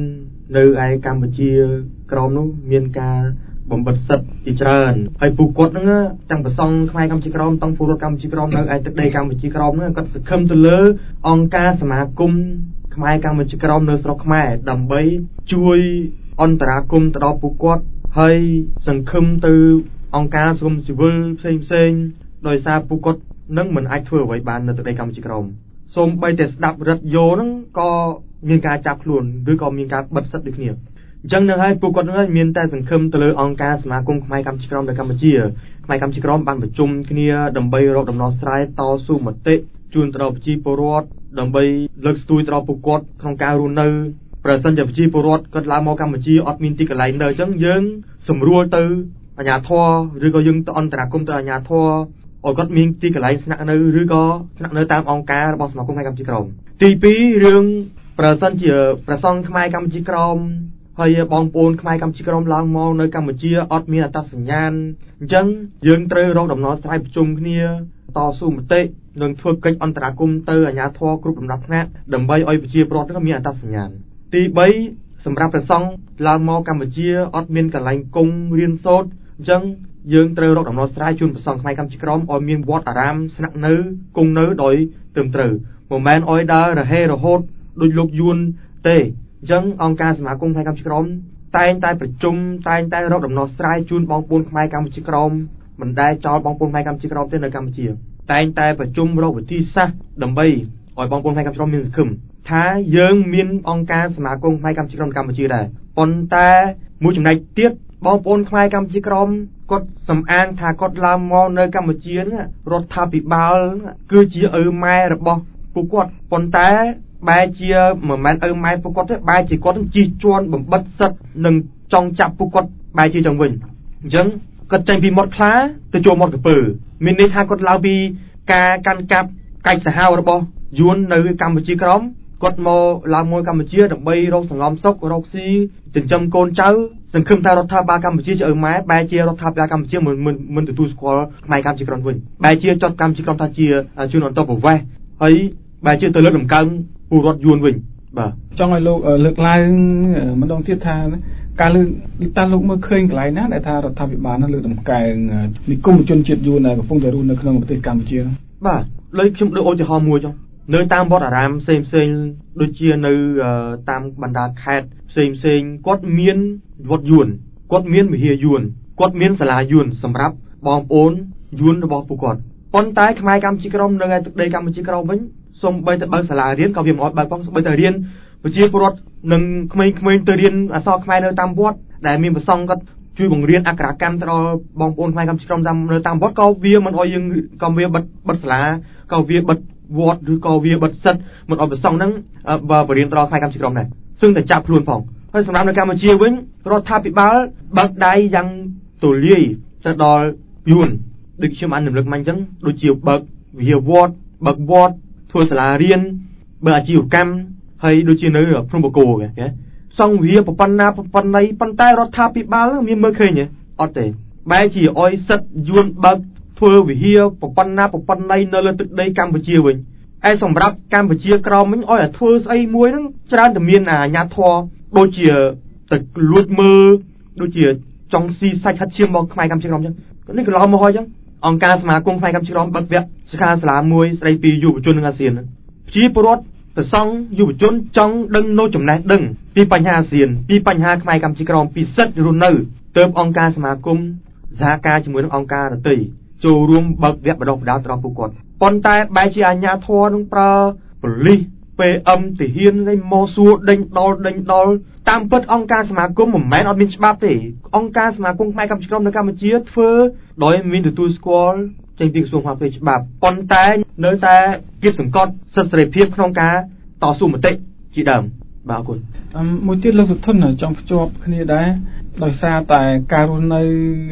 នៅឯកម្ពុជាក្រមនោះមានការបំបិតសិទ្ធិជាច្រើនហើយពួកគាត់ហ្នឹងទាំងប្រសង់ខ្មែរកម្ពុជាក្រមទាំងពលរដ្ឋកម្ពុជាក្រមនៅឯទឹកដីកម្ពុជាក្រមហ្នឹងគាត់សង្ឃឹមទៅលើអង្គការសមាគមខ្មែរកម្ពុជាក្រមនៅស្រុកខ្មែរដើម្បីជួយអន្តរាគមន៍ទៅដល់ពួកគាត់ហើយសង្ឃឹមទៅអង្គការសង្គមស៊ីវិលផ្សេងផ្សេងដោយសារពួកគាត់នឹងមិនអាចធ្វើអ្វីបាននៅទឹកដីកម្ពុជាក្រមសូម្បីតែស្ដាប់រឹតយោហ្នឹងក៏មានការចាប់ខ្លួនឬក៏មានការបិទសិទ្ធិដូចគ្នាអញ្ចឹងនៅហើយពួកគាត់នឹងមានតែសង្ឃឹមទៅលើអង្គការសមាគមខ្មែរកម្ពុជាក្រមនៅកម្ពុជាខ្មែរកម្ពុជាក្រមបានប្រជុំគ្នាដើម្បីរកដំណោះស្រាយតស៊ូមតិជូនទៅដល់ប្រជាពលរដ្ឋដើម្បីលើកស្ទួយទៅដល់ពួកគាត់ក្នុងការរស់នៅប្រសិនជាប្រជាពលរដ្ឋគាត់ឡើងមកកម្ពុជាអត់មានទីកន្លែងនៅអញ្ចឹងយើងសម្រួលទៅអាជ្ញាធរឬក៏យើងទៅអន្តរាគមន៍ទៅអាជ្ញាធរឲ្យគាត់មានទីកន្លែងស្នាក់នៅឬក៏ស្នាក់នៅតាមអង្គការរបស់សមាគមខ្មែរកម្ពុជាក្រមទីពីររឿងប្រសិនជាប្រសង់ខ្មែរកម្ពុជាក្រមហើយបងប្អូនខ្មែរកម្ពុជាក្រមឡើងមកនៅកម្ពុជាអត់មានអត្តសញ្ញាណអញ្ចឹងយើងត្រូវរកដំណោះស្រាយប្រជុំគ្នាតស៊ូមតិនិងធ្វើកិច្ចអន្តរាគមន៍ទៅអាជ្ញាធរគ្រប់ដំណាក់ថ្នាក់ដើម្បីឲ្យប្រជាពលរដ្ឋមានអត្តសញ្ញាណទីបីសម្រាប់ប្រសង់ឡើងមកកម្ពុជាអត់មានកន្លែងគង់រៀនសូត្រអញ្ចឹងយើងត្រូវរកដំណោះស្រាយជូនប្រសង់ខ្មែរកម្ពុជាក្រមឲ្យមានវត្តអារាមស្នាក់នៅគង់នៅដោយត្រឹមត្រូវមិនមែនឲ្យដើររហេរហូតដូចលោកយួនទេអញ្ចឹងអង្គការសមាគមខ្មែរកម្ពុជាក្រមតែងតែប្រជុំតែងតែរកដំណោះស្រាយជូនបងប្អូនខ្មែរកម្ពុជាក្រមមិនដែលចោលបងប្អូនខ្មែរកម្ពុជាក្រមទេនៅកម្ពុជាតែងតែប្រជុំរកវិធីសាស្ត្រដើម្បីឲ្យបងប្អូនខ្មែរកម្ពុជាក្រមមានសង្ឃឹមថាយើងមានអង្គការសមាគមខ្មែរកម្ពុជាក្រមកម្ពុជាដែរប៉ុន្តែមួយចំណែកទៀតបងប្អូនខ្មែរកម្ពុជាក្រមគាត់សំអាងថាគាត់ឡើងមកនៅកម្ពុជារដ្ឋាភិបាលគឺជាឪម៉ែរបស់ពួកគាត់ប៉ុន្តែបែរជាមិនមែនឪម៉ែពួកគាត់ទេបែរជាគាត់ជិះជាន់បំបិតសិទ្ធនិងចង់ចាប់ពួកគាត់បែរជាចឹងវិញអញ្ចឹងគាត់ចេញពីមាត់ខ្លាទៅចូលមាត់ក្រពើមានន័យថាគាត់ឡើងពីការកាន់កាប់កាច់សាហាវរបស់យួននៅកម្ពុជាក្រមគាត់មកឡើងមកកម្ពុជាដើម្បីរកសង្ងំសុខរកស៊ីចិញ្ចឹមកូនចៅសង្ឃឹមថារដ្ឋាភិបាលកម្ពុជាជាឪម៉ែបែរជារដ្ឋាភិបាលកម្ពុជាមិនមិនមិនទទួលស្គាល់ខ្មែរកម្ពុជាក្រមវិញបែរជាចាត់កម្ពុជាក្រមថាជាជនអន្តោប្រវេសន៍ហើយបែរជាទៅលើកដំកើងពលរដ្ឋយួនវិញបាទចង់ឲ្យលោកលើកឡើងម្ដងទៀតថាការលើកតាលោកមើលឃើញកន្លែងណាដែលថារដ្ឋាភិបាលនឹងលើកដំកើងនិគមជនជាតិយួនដែលកំពុងតែរស់នៅក្នុងប្រទេសកម្ពុជាបាទលើខ្ញុំលើកឧទាហរណ៍មួយចុះនៅតាមវត្តអារាមផ្សេងផ្សេងដូចជានៅតាមបណ្ដាខេត្តផ្សេងផ្សេងគាត់មានវត្តយួនគាត់មានវិហារយួនគាត់មានសាលាយួនសម្រាប់បងប្អូនយួនរបស់ពួកគាត់ប៉ុន្តែខ្មែរកម្ពុជាក្រមនៅឯទឹកដីកម្ពុជាក្រមវិញសូម្បីតែបើកសាលារៀនក៏វាមិនអត់បើកផងសូម្បីតែរៀនប្រជាពលរដ្ឋនិងក្មេងៗទៅរៀនអក្សរខ្មែរនៅតាមវត្តដែលមានប្រសង់គាត់ជួយបង្រៀនអក្ខរកម្មទៅដល់បងប្អូនខ្មែរកម្ពុជាក្រមតាមនៅតាមវត្តក៏វាមិនអោយយើងក៏វាបិទបិទសាលាក៏វាបិទវត្តឬក៏វាបិទសិទ្ធមិនអត់ប្រសង់ហ្នឹងបើបរៀនដល់ខ្មែរកម្ពុជាក្រមដែរសឹងតែចាប់ខ្លួនផងហើយសម្រាប់នៅកម្ពុជាវិញរដ្ឋាភិបាលបើកដៃយ៉ាងទូលាយទៅដល់យួនដូចខ្ញុំបានរំលឹកមកអញ្ចឹងដូចជាបើកវិហារវត្តបើកវត្តធ្វើសាលារៀនបើអាជីវកម្មហើយដូចជានៅភ្នំបូកគោគេសង្ឃវិហារប្រប៉ុណ្ណាប្រប៉ុណ្ណីប៉ុន្តែរដ្ឋាភិបាលមានមើលឃើញទេអត់ទេបែរជាអោយសិទ្ធយួនបើកធ្វើវិហារប្រប៉ុណ្ណាប្រប៉ុណ្ណីនៅលើទឹកដីកម្ពុជាវិញឯសម្រាប់កម្ពុជាក្រមវិញអោយតែធ្វើស្អីមួយហ្នឹងច្រើនតែមានអាញាធរដូចជាទៅលួចមើលដូចជាចង់ស៊ីសាច់ហិតឈាមមកខ្មែរកម្ពុជាក្រមអញ្ចឹងនេះក៏ឡោមមកហើយអញ្ចឹងអង្គការសមាគមខ្មែរកម្ពុជាក្រមបើកវគ្គសិក្ខាសាលាមួយស្ដីពីយុវជននិងអាស៊ានប្រជាពលរដ្ឋប្រសង់យុវជនចង់ដឹងនូវចំណេះដឹងពីបញ្ហាអាស៊ានពីបញ្ហាខ្មែរកម្ពុជាក្រមពីសិទ្ធិរស់នៅទើបអង្គការសមាគមសហការជាមួយនឹងអង្គការដទៃចូលរួមបើកវគ្គបណ្ដុះបណ្ដាលដល់ពួកគាត់ប៉ុន្តែបែរជាអាជ្ញាធរនឹងប្រើប៉ូលីស ពី អឹម ទាហាននេះមកសួរដេញដោលដេញដោលតាមពិតអង្គការសមាគមមិនមែនអត់មានច្បាប់ទេអង្គការសមាគមខ្មែរកម្ពុជាក្រមនៅកម្ពុជាធ្វើដោយមានទទួលស្គាល់ចេញពីក្រសួងមហាផ្ទៃច្បាប់ប៉ុន្តែនៅតែគៀបសង្កត់សិទ្ធិសេរីភាពក្នុងការតស៊ូមតិជាដើមបាទអរគុណមួយទៀតលោកសុធនចង់ភ្ជាប់គ្នាដែរដោយសារតែការរស់នៅរបស់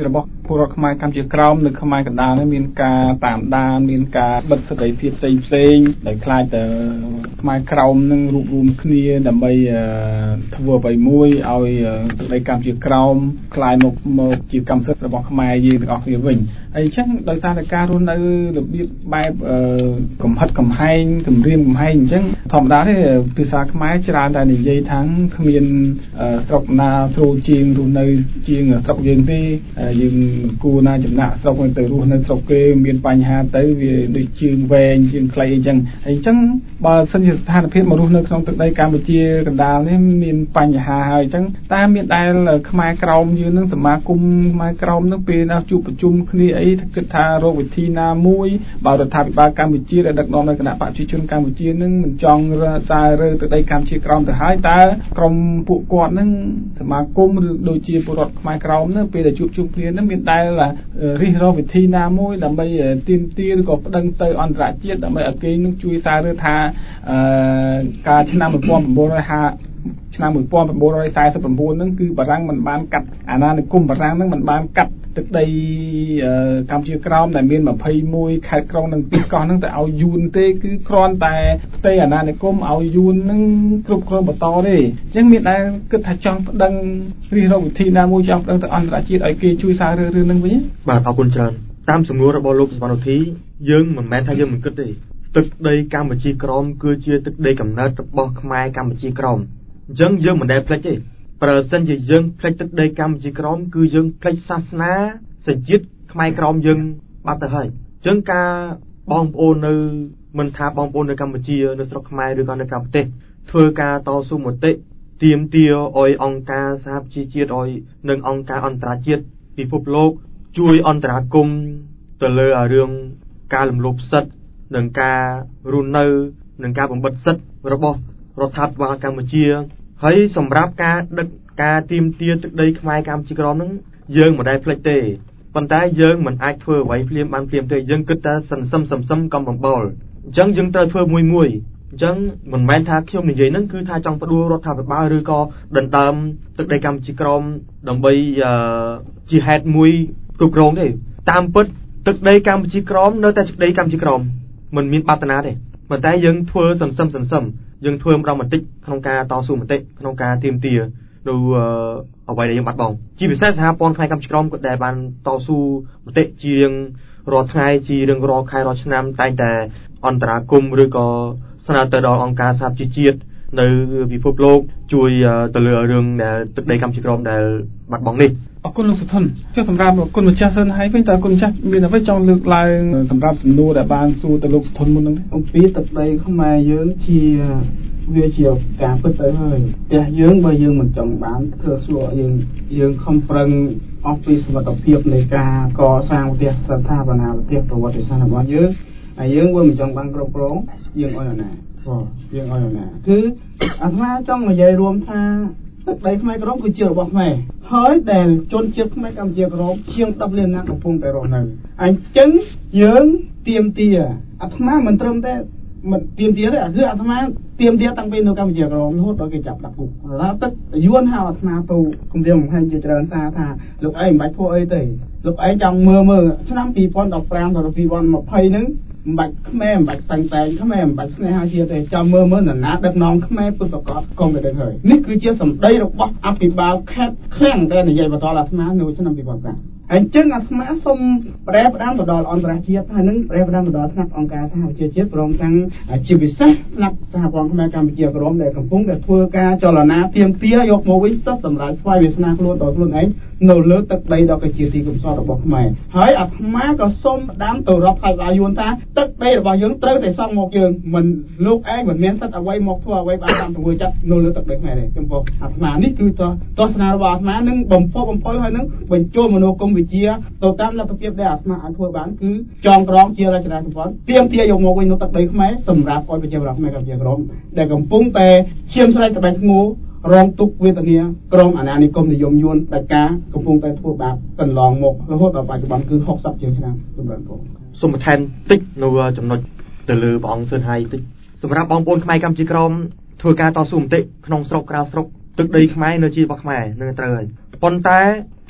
ពលរដ្ឋខ្មែរកម្ពុជាក្រោមនៅខ្មែរកណ្ដាលនេះមានការតាមដានមានការបិទសេរីភាពផ្សេងផ្សេងដែលខ្លាចតែខ្មែរក្រោមនឹងរួបរวมគ្នាដើម្បីធ្វើអ្វីមួយឲ្យទឹកដីកម្ពុជាក្រោមខ្លាយមកមកជាកម្មសិទ្ធិរបស់ខ្មែរយើងទាំងអស់គ្នាវិញហើយអញ្ចឹងដោយសារតែការរស់នៅរបៀបបែបកំហិតកំហែងគម្រាមកំហែងអញ្ចឹងធម្មតាទេភាសាខ្មែរច្រើនតែនិយាយថាគ្មានស្រុកណាស្រួលជាងរស់នៅជាងស្រុកយើងទេយើងគួរណាចំណាក់ស្រុកទៅរស់នៅស្រុកគេមានបញ្ហាទៅវាដូចជើងវែងជើងខ្លីអញ្ចឹងហើយអញ្ចឹងបើសិនជាស្ថានភាពមករស់នៅក្នុងទឹកដីកម្ពុជាកណ្ដាលនេះមានបញ្ហាហើយអញ្ចឹងតែមានដែលខ្មែរក្រោមយើងនឹងសមាគមខ្មែរក្រោមនឹងពេលណាជួបប្រជុំគ្នាអីគិតថារកវិធីណាមួយបើរដ្ឋាភិបាលកម្ពុជាដែលដឹកនាំដោយគណៈបព្វជិជនកម្ពុជានឹងមិនចង់សាររើទឹកដីកម្ពុជាក្រោមទៅហើយតើក្រុមពួកគាត់នឹងសមាគមឬដូចជាពលរដ្ឋខ្មែរក្រោមនឹងពេលដែលជួបជុំគ្នានឹងមានដែលរិះរកវិធីណាមួយដើម្បីទាមទារឬក៏ប្តឹងទៅអន្តរជាតិដើម្បីឲ្យគេនឹងជួយសាររើថាការឆ្នាំmột nghìn chín trăm hai mươiឆ្នាំmột nghìn chín trăm bốn mươi chínហ្នឹងគឺបារាំងមិនបានកាត់អាណានិគមបារាំងហ្នឹងមិនបានកាត់ទឹកដីកម្ពុជាក្រោមដែលមានยี่สิบเอ็ดខេត្តក្រុងនិងទីកោះហ្នឹងទៅឲ្យយួនទេគឺគ្រាន់តែផ្ទៃអាណានិគមឲ្យយួនហ្នឹងគ្រប់គ្រងបន្តទេអញ្ចឹងមានតែគិតថាចង់ប្តឹងរិះរកវិធីណាមួយចង់ប្តឹងទៅអន្តរជាតិឲ្យគេជួយសាររើរឿងហ្នឹងវិញបាទអរគុណច្រើនតាមសំណួររបស់លោកសុវណ្ណធីយើងមិនមែនថាយើងមិនគិតទេទឹកដីកម្ពុជាក្រោមគឺជាទឹកដីកំណើតរបស់ខ្មែរកម្ពុជាក្រោមអញ្ចឹងយើងមិនដែលភ្លេចទេប្រសិនជាយើងភ្លេចទឹកដីកម្ពុជាក្រោមគឺយើងភ្លេចសាសនាសញ្ជាតិខ្មែរក្រោមយើងបាត់ទៅហើយអញ្ចឹងការបងប្អូននៅមិនថាបងប្អូននៅកម្ពុជានៅស្រុកខ្មែរឬក៏នៅក្រៅប្រទេសធ្វើការតស៊ូមតិទាមទារឲ្យអង្គការសហប្រជាជាតិឲ្យនិងអង្គការអន្តរជាតិពិភពលោកជួយអន្តរាគមន៍ទៅលើរឿងការលំលោភសិទ្ធិនិងការរស់នៅនិងការបំបិទសិទ្ធិរបស់រដ្ឋាភិបាលកម្ពុជាហើយសម្រាប់ការដឹកការទាមទារទឹកដីខ្មែរកម្ពុជាក្រោមហ្នឹងយើងមិនដែលភ្លេចទេប៉ុន្តែយើងមិនអាចធ្វើអ្វីភ្លាមបានភ្លាមទេយើងគិតតែសន្សំសន្សំកំបំបល់អញ្ចឹងយើងត្រូវធ្វើមួយមួយអញ្ចឹងមិនមែនថាខ្ញុំនិយាយហ្នឹងគឺថាចង់ផ្ដួលរដ្ឋាភិបាលឬក៏ដណ្ដើមទឹកដីកម្ពុជាក្រោមដើម្បីជាហេតុមួយគ្រប់គ្រងទេតាមពិតទឹកដីកម្ពុជាក្រោមនៅតែទឹកដីកម្ពុជាក្រោមមិនមានបាត់ណាទេប៉ុន្តែយើងធ្វើសន្សំសន្សំយើងធ្វើម្ដងបន្តិចក្នុងការតស៊ូមតិក្នុងការទាមទារនៅអ្វីដែលយើងបាត់បង់ជាពិសេសសហព័ន្ធខ្មែរកម្ពុជាក្រោមក៏ដែលបានតស៊ូមតិជាងរាល់ថ្ងៃជារៀងរាល់ខែរាល់ឆ្នាំតែងតែអន្តរាគមន៍ឬក៏ស្នើទៅដល់អង្គការសហប្រជាជាតិនៅពិភពលោកជួយទៅលើរឿងដែលទឹកដីកម្ពុជាក្រោមដែលបាត់បង់នេះអរគុណលោកសុធនចុះសម្រាប់គុណម្ចាស់សិនហើយវិញតើគុណម្ចាស់មានអ្វីចង់លើកឡើងសម្រាប់សំណួរដែលបានសួរទៅលោកសុធនមុនហ្នឹងអំពីទឹកដីខ្មែរយើងជាវាជាការពិតទៅហើយផ្ទះយើងបើយើងមិនចង់បានធ្វើសួរយើងយើងខំប្រឹងអស់ពីសមត្ថភាពនៃការកសាងផ្ទះស្ថាបនាផ្ទះប្រវត្តិសាស្ត្ររបស់យើងហើយយើងវាមិនចង់បានគ្រប់គ្រងយើងឲ្យណាបាទយើងឲ្យណាគឺអាត្មាចង់និយាយរួមថាទឹកដីខ្មែរក្រមគឺជារបស់ខ្មែរហើយដែលជនជាតិខ្មែរកម្ពុជាក្រមជាងដប់លានណាកំពុងតែរស់នៅអញ្ចឹងយើងទៀមទាអាត្មាមិនត្រឹមតែមិនទៀមទាទេគឺអាត្មាទៀមទាតាំងពីនៅកម្ពុជាក្រមរហូតដល់គេចាប់ដាក់គុកដល់ទឹកយួនហៅអាត្មាទៅគម្រាមកំហែងជាច្រើនសារថាលោកឯងមិនបាច់ធ្វើអីទេលោកឯងចង់មើលមើលឆ្នាំពីរពាន់ដប់ប្រាំដល់ពីរពាន់ម្ភៃហ្នឹងមិនបាច់ខ្មែរមិនបាច់តាំងតែងខ្មែរមិនបាច់ស្នេហាជាតិទេចាំមើលមើលនរណាដឹកនាំខ្មែរពិតប្រាកដកុំតែដឹងហើយនេះគឺជាសម្ដីរបស់អភិបាលខេត្តឃ្លាំងដែលនិយាយបន្តអាត្មានៅឆ្នាំពីរពាន់ប្រាំអញ្ចឹងអាត្មាសូមប្រែផ្ដាំទៅដល់អន្តរជាតិហើយនឹងប្រែផ្ដាំទៅដល់ថ្នាក់អង្គការសហប្រជាជាតិព្រមទាំងជាពិសេសថ្នាក់សហព័ន្ធខ្មែរកម្ពុជាក្រមដែលកំពុងតែធ្វើការចលនាទាមទារយកមកវិញសិទ្ធិសម្រាប់ស្វ័យវាសនាខ្លួនដល់ខ្លួនឯងនៅលើទឹកដីដ៏ជាទីកំសត់របស់ខ្មែរហើយអាត្មាក៏សូមផ្ដាំទៅរដ្ឋាភិបាលយួនថាទឹកដីរបស់យើងត្រូវតែសង់មកយើងមិនលោកឯងមិនមានសិទ្ធិអ្វីមកធ្វើអ្វីបានតាមទង្វើចិត្តនៅលើទឹកដីខ្មែរទេចំពោះអាត្មានេះគឺទស្សនៈរបស់អាត្មានឹងបំផុសបំផុលហើយនឹងបញ្ចូលមនោគមវិជ្ជាទៅតាមលទ្ធភាពដែលអាត្មាអាចធ្វើបានគឺចងក្រងជារចនាសម្ព័ន្ធទាមទារយកមកវិញនៅទឹកដីខ្មែរសម្រាប់ឲ្យប្រជាពលរដ្ឋខ្មែរកម្ពុជាក្រមដែលកំពុងតែឈាមស្រេចត្បិតធ្ងររងទុក្ខវេទនាក្រមអាណានិគមនិយមយួនតែការកំពុងតែធ្វើបាបកន្លងមករហូតដល់បច្ចុប្បន្នគឺហុកសិបជាងឆ្នាំសម្រាប់បងសូមបន្ថែមតិចនៅចំណុចទៅលើព្រះអង្គស៊ឿនហៃតិចសម្រាប់បងប្អូនខ្មែរកម្ពុជាក្រមធ្វើការតស៊ូមតិក្នុងស្រុកក្រៅស្រុកទឹកដីខ្មែរនៅជារបស់ខ្មែរនឹងត្រូវហើយប៉ុន្តែ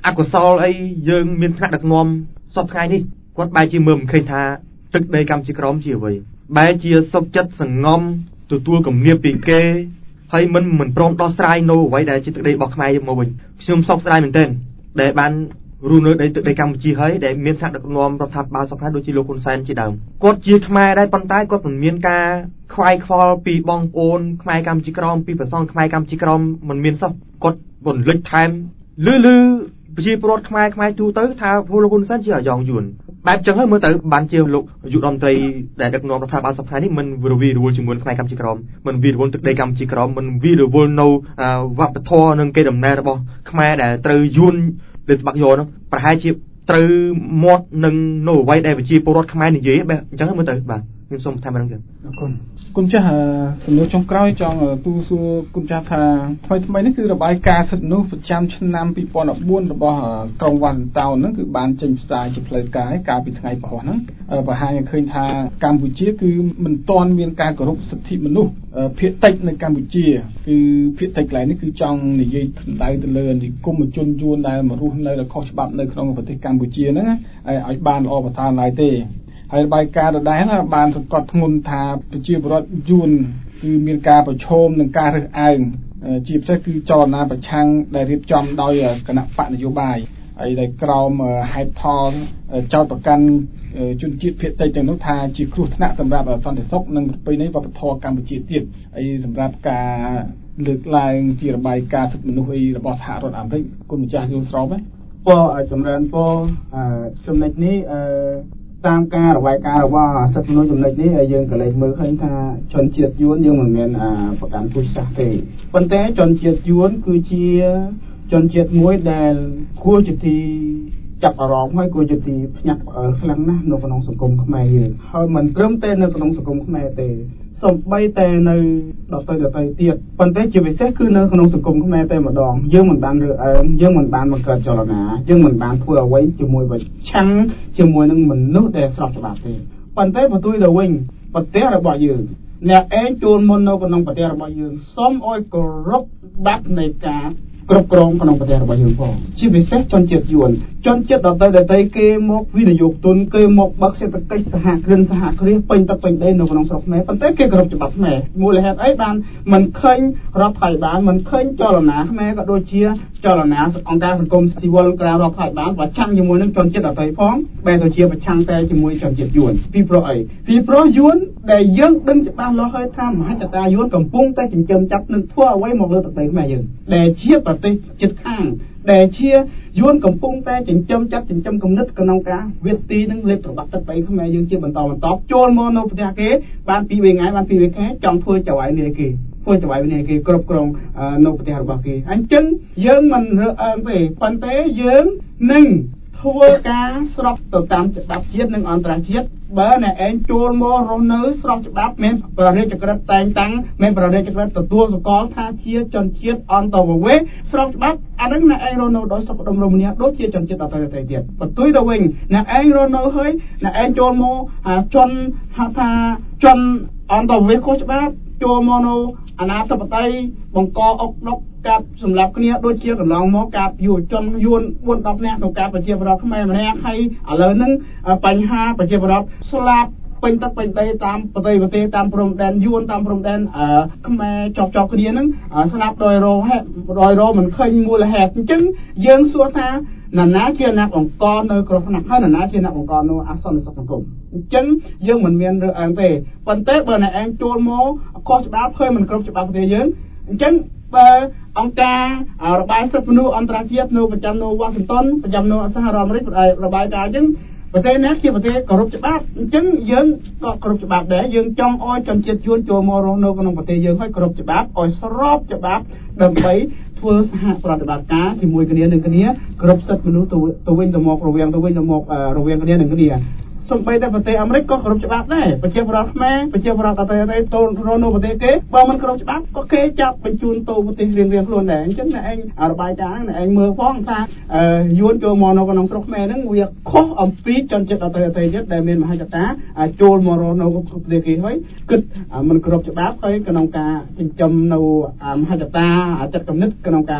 អកុសលអីយើងមានថ្នាក់ដឹកនាំសពថ្ងៃនេះគាត់បែរជាមើលមិនឃើញថាទឹកដីកម្ពុជាក្រមជាអ្វីបែរជាសុខចិត្តសង្ងំទទួលគំនាបពីគេហើយមិនមិនព្រមដោះស្រាយនៅអ្វីដែលជាទឹកដីរបស់ខ្មែរយកមកវិញខ្ញុំសោកស្ដាយមែនទែនដែលបានរស់នៅដីទឹកដីកម្ពុជាហើយដែលមានថ្នាក់ដឹកនាំរដ្ឋាភិបាលសពថ្ងៃដូចជាលោកហ៊ុនសែនជាដើមគាត់ជាខ្មែរដែរប៉ុន្តែគាត់មិនមានការខ្វាយខ្វល់ពីបងប្អូនខ្មែរកម្ពុជាក្រមពីប្រសងខ្មែរកម្ពុជាក្រមមិនមានសោះគាត់បន្លិចថែមលឺលឺប្រជាពលរដ្ឋខ្មែរខ្មែរទូទៅថាលោកហ៊ុនសែនជាអាយ៉ងយួនបែបចឹងហើយមើលទៅបានជាលោកនាយករដ្ឋមន្ត្រីដែលដឹកនាំរដ្ឋាភិបាលសពថ្ងៃនេះមិនរវីរវល់ជាមួយខ្មែរកម្ពុជាក្រមមិនវីរវល់ទឹកដីកម្ពុជាក្រមមិនវីរវល់នៅវប្បធម៌និងកេរដំណែលរបស់ខ្មែរដែលត្រូវយួនលើស្បាក់យកនោះប្រហែលជាត្រូវមាត់នឹងនៅអ្វីដែលប្រជាពលរដ្ឋខ្មែរនិយាយបែបអញ្ចឹងមើលទៅបាទខ្ញុំសូមថែមម្ដងទៀតអរគុណគុណចាស់សំណួរចុងក្រោយចង់ទូសួរគុណចាស់ថាថ្មីថ្មីនេះគឺរបាយការណ៍សិទ្ធិមនុស្សប្រចាំឆ្នាំពីរពាន់ដប់បួនរបស់ក្រុងវ៉ាន់តោនហ្នឹងគឺបានចេញផ្សាយជាផ្លូវការហើយកាលពីថ្ងៃពហុហ្នឹងបង្ហាញឲ្យឃើញថាកម្ពុជាគឺមិនទាន់មានការគោរពសិទ្ធិមនុស្សភាគតិចនៅកម្ពុជាគឺភាគតិចកន្លែងនេះគឺចង់និយាយសម្ដៅទៅលើនិគមជនយួនដែលមករស់នៅដោយខុសច្បាប់នៅក្នុងប្រទេសកម្ពុជាហ្នឹងឲ្យបានល្អប្រសើរឡើយទេហើយរបាយការណ៍ដដែលបានសង្កត់ធ្ងន់ថាប្រជាពលរដ្ឋយួនគឺមានការប្រឈមនឹងការរើសអើងជាពិសេសគឺចលនាប្រឆាំងដែលរៀបចំដោយគណៈបកនយោបាយហើយដែលក្រោមហេតុផលចោទប្រកាន់ជនជាតិភាគតិចទាំងនោះថាជាគ្រោះថ្នាក់សម្រាប់សន្តិសុខនិងប្រពៃណីវប្បធម៌កម្ពុជាទៀតហើយសម្រាប់ការលើកឡើងជារបាយការណ៍សិទ្ធិមនុស្សអីរបស់សហរដ្ឋអាមេរិកគុណម្ចាស់យល់ស្របទេពោចម្រើនពោចំណុចនេះអឺតាមការរបាយការណ៍របស់សិទ្ធិមនុស្សចំណុចនេះយើងក៏លេចមើលឃើញថាជនជាតិយួនយើងមិនមានប្រកាន់ពូជសាសន៍ទេប៉ុន្តែជនជាតិយួនគឺជាជនជាតិមួយដែលគួរជាទីចាប់អារម្មណ៍ហើយគួរជាទីភ្ញាក់ផ្អើលខ្លាំងណាស់នៅក្នុងសង្គមខ្មែរយើងហើយមិនត្រឹមតែនៅក្នុងសង្គមខ្មែរទេសូម្បីតែនៅដទៃដទៃទៀតប៉ុន្តែជាពិសេសគឺនៅក្នុងសង្គមខ្មែរតែម្ដងយើងមិនបានរើសអើងយើងមិនបានបង្កើតចលនាយើងមិនបានធ្វើអ្វីជាមួយប្រឆាំងជាមួយនឹងមនុស្សដែលស្របច្បាប់ទេប៉ុន្តែបន្ទុយទៅវិញប្រទេសរបស់យើងអ្នកឯងជួលមុននៅក្នុងប្រទេសរបស់យើងសូមឲ្យគោរពបាត់នៃការគ្រប់គ្រងក្នុងប្រទេសរបស់យើងផងជាពិសេសជនជាតិយួនជនជាតិដទៃដទៃគេមកវិនិយោគទុនគេមកបើកសេដ្ឋកិច្ចសហគ្រិនសហគ្រាសពេញទឹកពេញដីនៅក្នុងស្រុកខ្មែរប៉ុន្តែគេគោរពច្បាប់ខ្មែរមូលហេតុអីបានមិនឃើញរដ្ឋាភិបាលមិនឃើញចលនាខ្មែរក៏ដូចជាចលនាអង្គការសង្គមស៊ីវិលក្រៅរដ្ឋាភិបាលប្រឆាំងជាមួយនឹងជនជាតិដទៃផងបែរទៅជាប្រឆាំងតែជាមួយជនជាតិយួនពីព្រោះអីពីព្រោះយួនដែលយើងដឹងច្បាស់លាស់ហើយថាមហិច្ឆតាយួនកំពុងតែចិញ្ចឹមចាប់នឹងធ្វើអ្វីមកលើទឹកដីខ្មែរយើងដែលជាប្រទេសជិតខាងដែលជាយួនកំពុងតែចិញ្ចឹមចាត់ចិញ្ចឹមគំនិតក្នុងការវាទីនឹងលេបប្រវត្តិទឹកដីខ្មែរយើងជាបន្តបន្តចូលមកនៅប្រទេសគេបានពីរថ្ងៃបានពីរខែចង់ធ្វើចៅហ្វាយនេះគេធ្វើចៅហ្វាយនេះគេគ្រប់គ្រងនៅប្រទេសរបស់គេអញ្ចឹងយើងមិនរើសអើងទេប៉ុន្តែយើងនឹងធ្វើការស្របទៅតាមច្បាប់ជាតិនិងអន្តរជាតិបើអ្នកឯងចូលមករស់នៅស្របច្បាប់មានប្រទេសចក្រិតតែងតាំងមានប្រទេសចក្រិតទទួលសកលថាជាជនជាតិអន្តរវេសស្របច្បាប់អានឹងអ្នកឯងរស់នៅដោយសុខដុមរមនាដូចជាជនជាតិដទៃដទៃទៀតបន្ទុយទៅវិញអ្នកឯងរស់នៅហើយអ្នកឯងចូលមកជនហៅថាជនអន្តរវេសខុសច្បាប់ចូលមកនៅអាណាធិបតេយ្យបង្កអុកដុកកាប់សម្រាប់គ្នាដូចជាកន្លងមកកាប់យុវជនយួនបួនដប់នាក់ក្នុងការប្រជាប្រដ្ឋខ្មែរម្នាក់ហើយឥឡូវហ្នឹងបញ្ហាប្រជាប្រដ្ឋស្លាប់ពេញទឹកពេញដីតាមប្រទេសប្រទេសតាមព្រំដែនយួនតាមព្រំដែនខ្មែរចោកចោកគ្នាហ្នឹងស្លាប់ដោយរោហេតុដោយរោមិនឃើញមូលហេតុអញ្ចឹងយើងសួរថានរណាជាអ្នកបង្កនៅគ្រោះថ្នាក់ហើយនរណាជាអ្នកបង្កនៅអសន្តិសុខសង្គមអញ្ចឹងយើងមិនមានរើសអើងទេប៉ុន្តែបើអ្នកឯងចូលមកខុសច្បាប់ឃើញមិនគ្រប់ច្បាប់ប្រទេសយើងអញ្ចឹងបើអង្គការរបាយសិទ្ធិមនុស្សអន្តរជាតិនៅប្រចាំនៅវ៉ាស៊ីនតោនប្រចាំនៅសហរដ្ឋអាមេរិករបាយការណ៍អញ្ចឹងប្រទេសនេះជាប្រទេសគោរពច្បាប់អញ្ចឹងយើងក៏គោរពច្បាប់ដែរយើងចង់ឲ្យជនជាតិយួនចូលមករស់នៅក្នុងប្រទេសយើងឲ្យគោរពច្បាប់ឲ្យស្របច្បាប់ដើម្បីធ្វើសហប្រតិបត្តិការជាមួយគ្នានឹងគ្នាគោរពសិទ្ធិមនុស្សទៅវិញទៅមករវាងទៅវិញទៅមករវាងគ្នានឹងគ្នាសូម្បីតែប្រទេសអាមេរិកក៏គោរពច្បាប់ដែរប្រជាពលរដ្ឋខ្មែរប្រជាពលរដ្ឋអតីតទៅរស់នៅប្រទេសគេបើមិនគោរពច្បាប់ក៏គេចាប់បញ្ជូនទៅប្រទេសរៀងៗខ្លួនដែរអញ្ចឹងអ្នកឯងរបាយការណ៍អ្នកឯងមើលផងថាយួនចូលមកនៅក្នុងស្រុកខ្មែរហ្នឹងវាខុសអំពីជនជាតិអតីតទៀតដែលមានមហិច្ឆតាចូលមករស់នៅប្រទេសគេហើយគិតមិនគោរពច្បាប់ហើយក្នុងការចិញ្ចឹមនៅមហិច្ឆតាចិត្តគំនិតក្នុងការ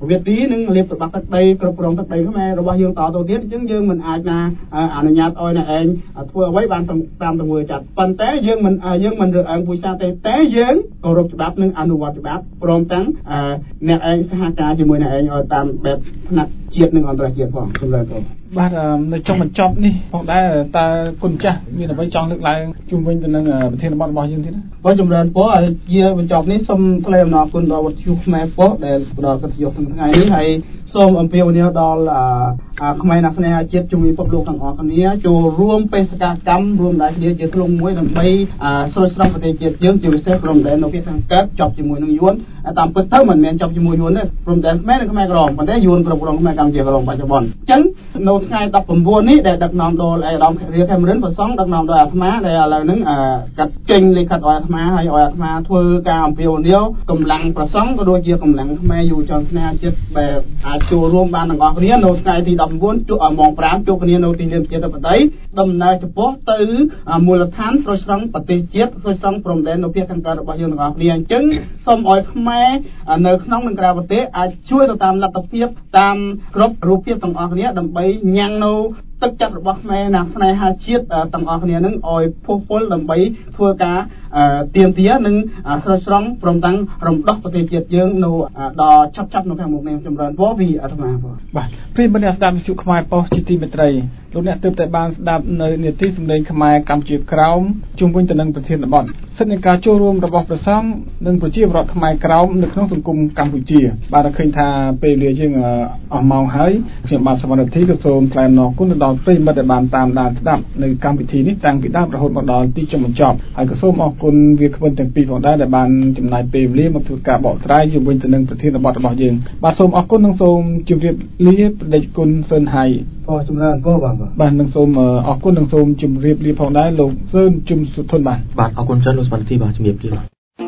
វាទីនឹងលាបប្របាក់ទឹកដីគ្រប់គ្រងទឹកដីខ្មែររបស់យើងតទៅទៀតអញ្ចឹងយើងមិនអាចណាអនុញ្ញាតឲ្យអ្នកឯងធ្វើអ្វីបានតាមទង្វើចាត់ប៉ុន្តែយើងមិនយើងមិនរើសអើងពុយសាទេតែយើងគោរពច្បាប់និងអនុវត្តច្បាប់ព្រមទាំងអ្នកឯងសហការជាមួយអ្នកឯងឲ្យតាមបែបផ្នែកជាតិនិងអន្តរជាតិផងសម្រាប់បងបាទនៅចុងបញ្ចប់នេះផងដែរតើគុណចាស់មានអ្វីចង់លើកឡើងជុំវិញទៅនឹងប្រធានបទរបស់យើងទៀតណាបងចម្រើនពរឲ្យជាបញ្ចប់នេះសូមថ្លែងអំណរគុណដល់វត្តជុខ្មែរពរដែលផ្ដល់កិត្តិយសក្នុងថ្ងៃនេះហើយសូមអំពាវនាវដល់ខ្មែរអ្នកស្នេហាជាតិជំនាញពិភពលោកទាំងអស់គ្នាចូលរួមបេសកកម្មរួមដៃគ្នាជាធ្លុងមួយដើម្បីស្រោចស្រង់ប្រទេសជាតិយើងជាពិសេសព្រំដែននៅភាគខាងកើតចប់ជាមួយនឹងយួនតាមពិតទៅមិនមែនចប់ជាមួយយួនទេព្រំដែនខ្មែរនិងខ្មែរក្រមប៉ុន្តែយួនគ្រប់គ្រងខ្មែរកម្ពុជាក្រមបច្ចុប្បន្នអញ្ចឹងនៅថ្ងៃដប់ប្រាំនេះដែលដឹកនាំដោយអាដាមរាខេមរិនប្រសងដឹកនាំដោយអាត្មាដែលឥឡូវហ្នឹងកាត់ចេញលិខិតឲ្យអាត្មាហើយឲ្យអាត្មាធ្វើការអំពាវនាវកម្លាំងប្រសងក៏ដូចជាកម្លាំងខ្មែរយុវជនស្នេហាជាតិដែលអាចចូលរួមបានទាំងអស់គ្នានៅថ្ងៃទីដប់ប្រាំជួបម៉ោងប្រាំជួបគ្នានៅទីលានជាតិបតីដំណើរចំពោះទៅមូលដ្ឋានស្រោចស្រង់ប្រទេសជាតិស្រោចស្រង់ព្រំដែននៅភាគខាងកើតរបស់យើងទាំងអស់គ្នាអញ្ចឹងសូមឲ្យខ្មែរនៅក្នុងនិងក្រៅប្រទេសអាចជួយទៅតាមលទ្ធភាពតាមគ្រប់រូបភាពទាំងអស់គ្នាដើម្បីញ៉ាំងនៅទឹកចិត្តរបស់ខ្មែរណាស្នេហាជាតិទាំងអស់គ្នានឹងឲ្យផុសផុលដើម្បីធ្វើការទៀមទានិងស្រោចស្រង់ព្រមទាំងរំដោះប្រទេសជាតិយើងនៅដល់ឆាប់ឆាប់នៅខាងមុខនេះចម្រើនពរពីអាត្មាបាទបាទព្រាមអ្នកស្ដាប់វិទ្យុខ្មែរប៉ុស្តិ៍ជាទីមេត្រីលោកអ្នកទើបតែបានស្ដាប់នៅនាទីសម្លេងខ្មែរកម្ពុជាក្រោមជុំវិញទៅនឹងប្រធានបទសិទ្ធិនៃការចូលរួមរបស់ព្រះសង្ឃនិងប្រជាពលរដ្ឋខ្មែរក្រោមនៅក្នុងសង្គមកម្ពុជាបាទឃើញថាពេលវេលាយើងអស់ម៉ោងហើយខ្ញុំបាទសមត្ថធីក៏សូមថ្លែងអំណរគុណដល់ប្រិយមិត្តដែលបានតាមដានស្ដាប់នៅកម្មវិធីនេះតាំងពីដើមរហូតមកដល់ទីចុងបញ្ចប់ហើយក៏សូមអរគុណវាគ្មិនទាំងពីរផងដែរដែលបានចំណាយពេលវេលាមកធ្វើការបកស្រាយជុំវិញទៅនឹងប្រធានបទរបស់យើងបាទសូមអរគុណនិងសូមជម្រាបលាព្រះដេចគុណសឿនហៃបងចម្រើនបងបាទបាទនឹងសូមអរគុណនិងសូមជម្រាបលាផងដែរលោកសឿនជុំសុធនបាទបាទអរគុណច្រើនលោកសមត្ថទីបាទជម្រាបលាបាទ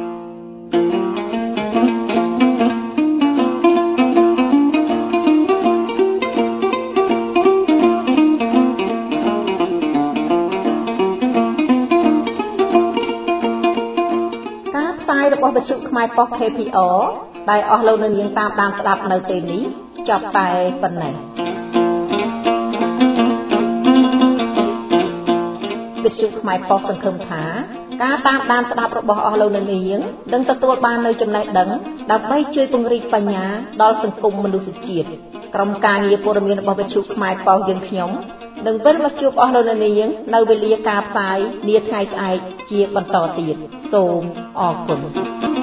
របស់វិទ្យុខ្មែរប៉ុស្តិ៍ ខេ ភី អារ ដែលអស់លោកនៅនាងតាមដានស្ដាប់នៅពេលនេះចប់តែប៉ុណ្ណេះវិទ្យុខ្មែរប៉ុស្តិ៍សង្ឃឹមថាការតាមដានស្ដាប់របស់អស់លោកនៅនាងនឹងទទួលបាននូវចំណេះដឹងដើម្បីជួយពង្រីកបញ្ញាដល់សង្គមមនុស្សជាតិក្រុមការងារព័ត៌មានរបស់វិទ្យុខ្មែរប៉ុស្តិ៍យើងខ្ញុំនឹងវិលមកជួបអស់លោកនៅនាងនៅវេលាការផ្សាយនាថ្ងៃស្អែកជាបន្តទៀតសូមអរគុណ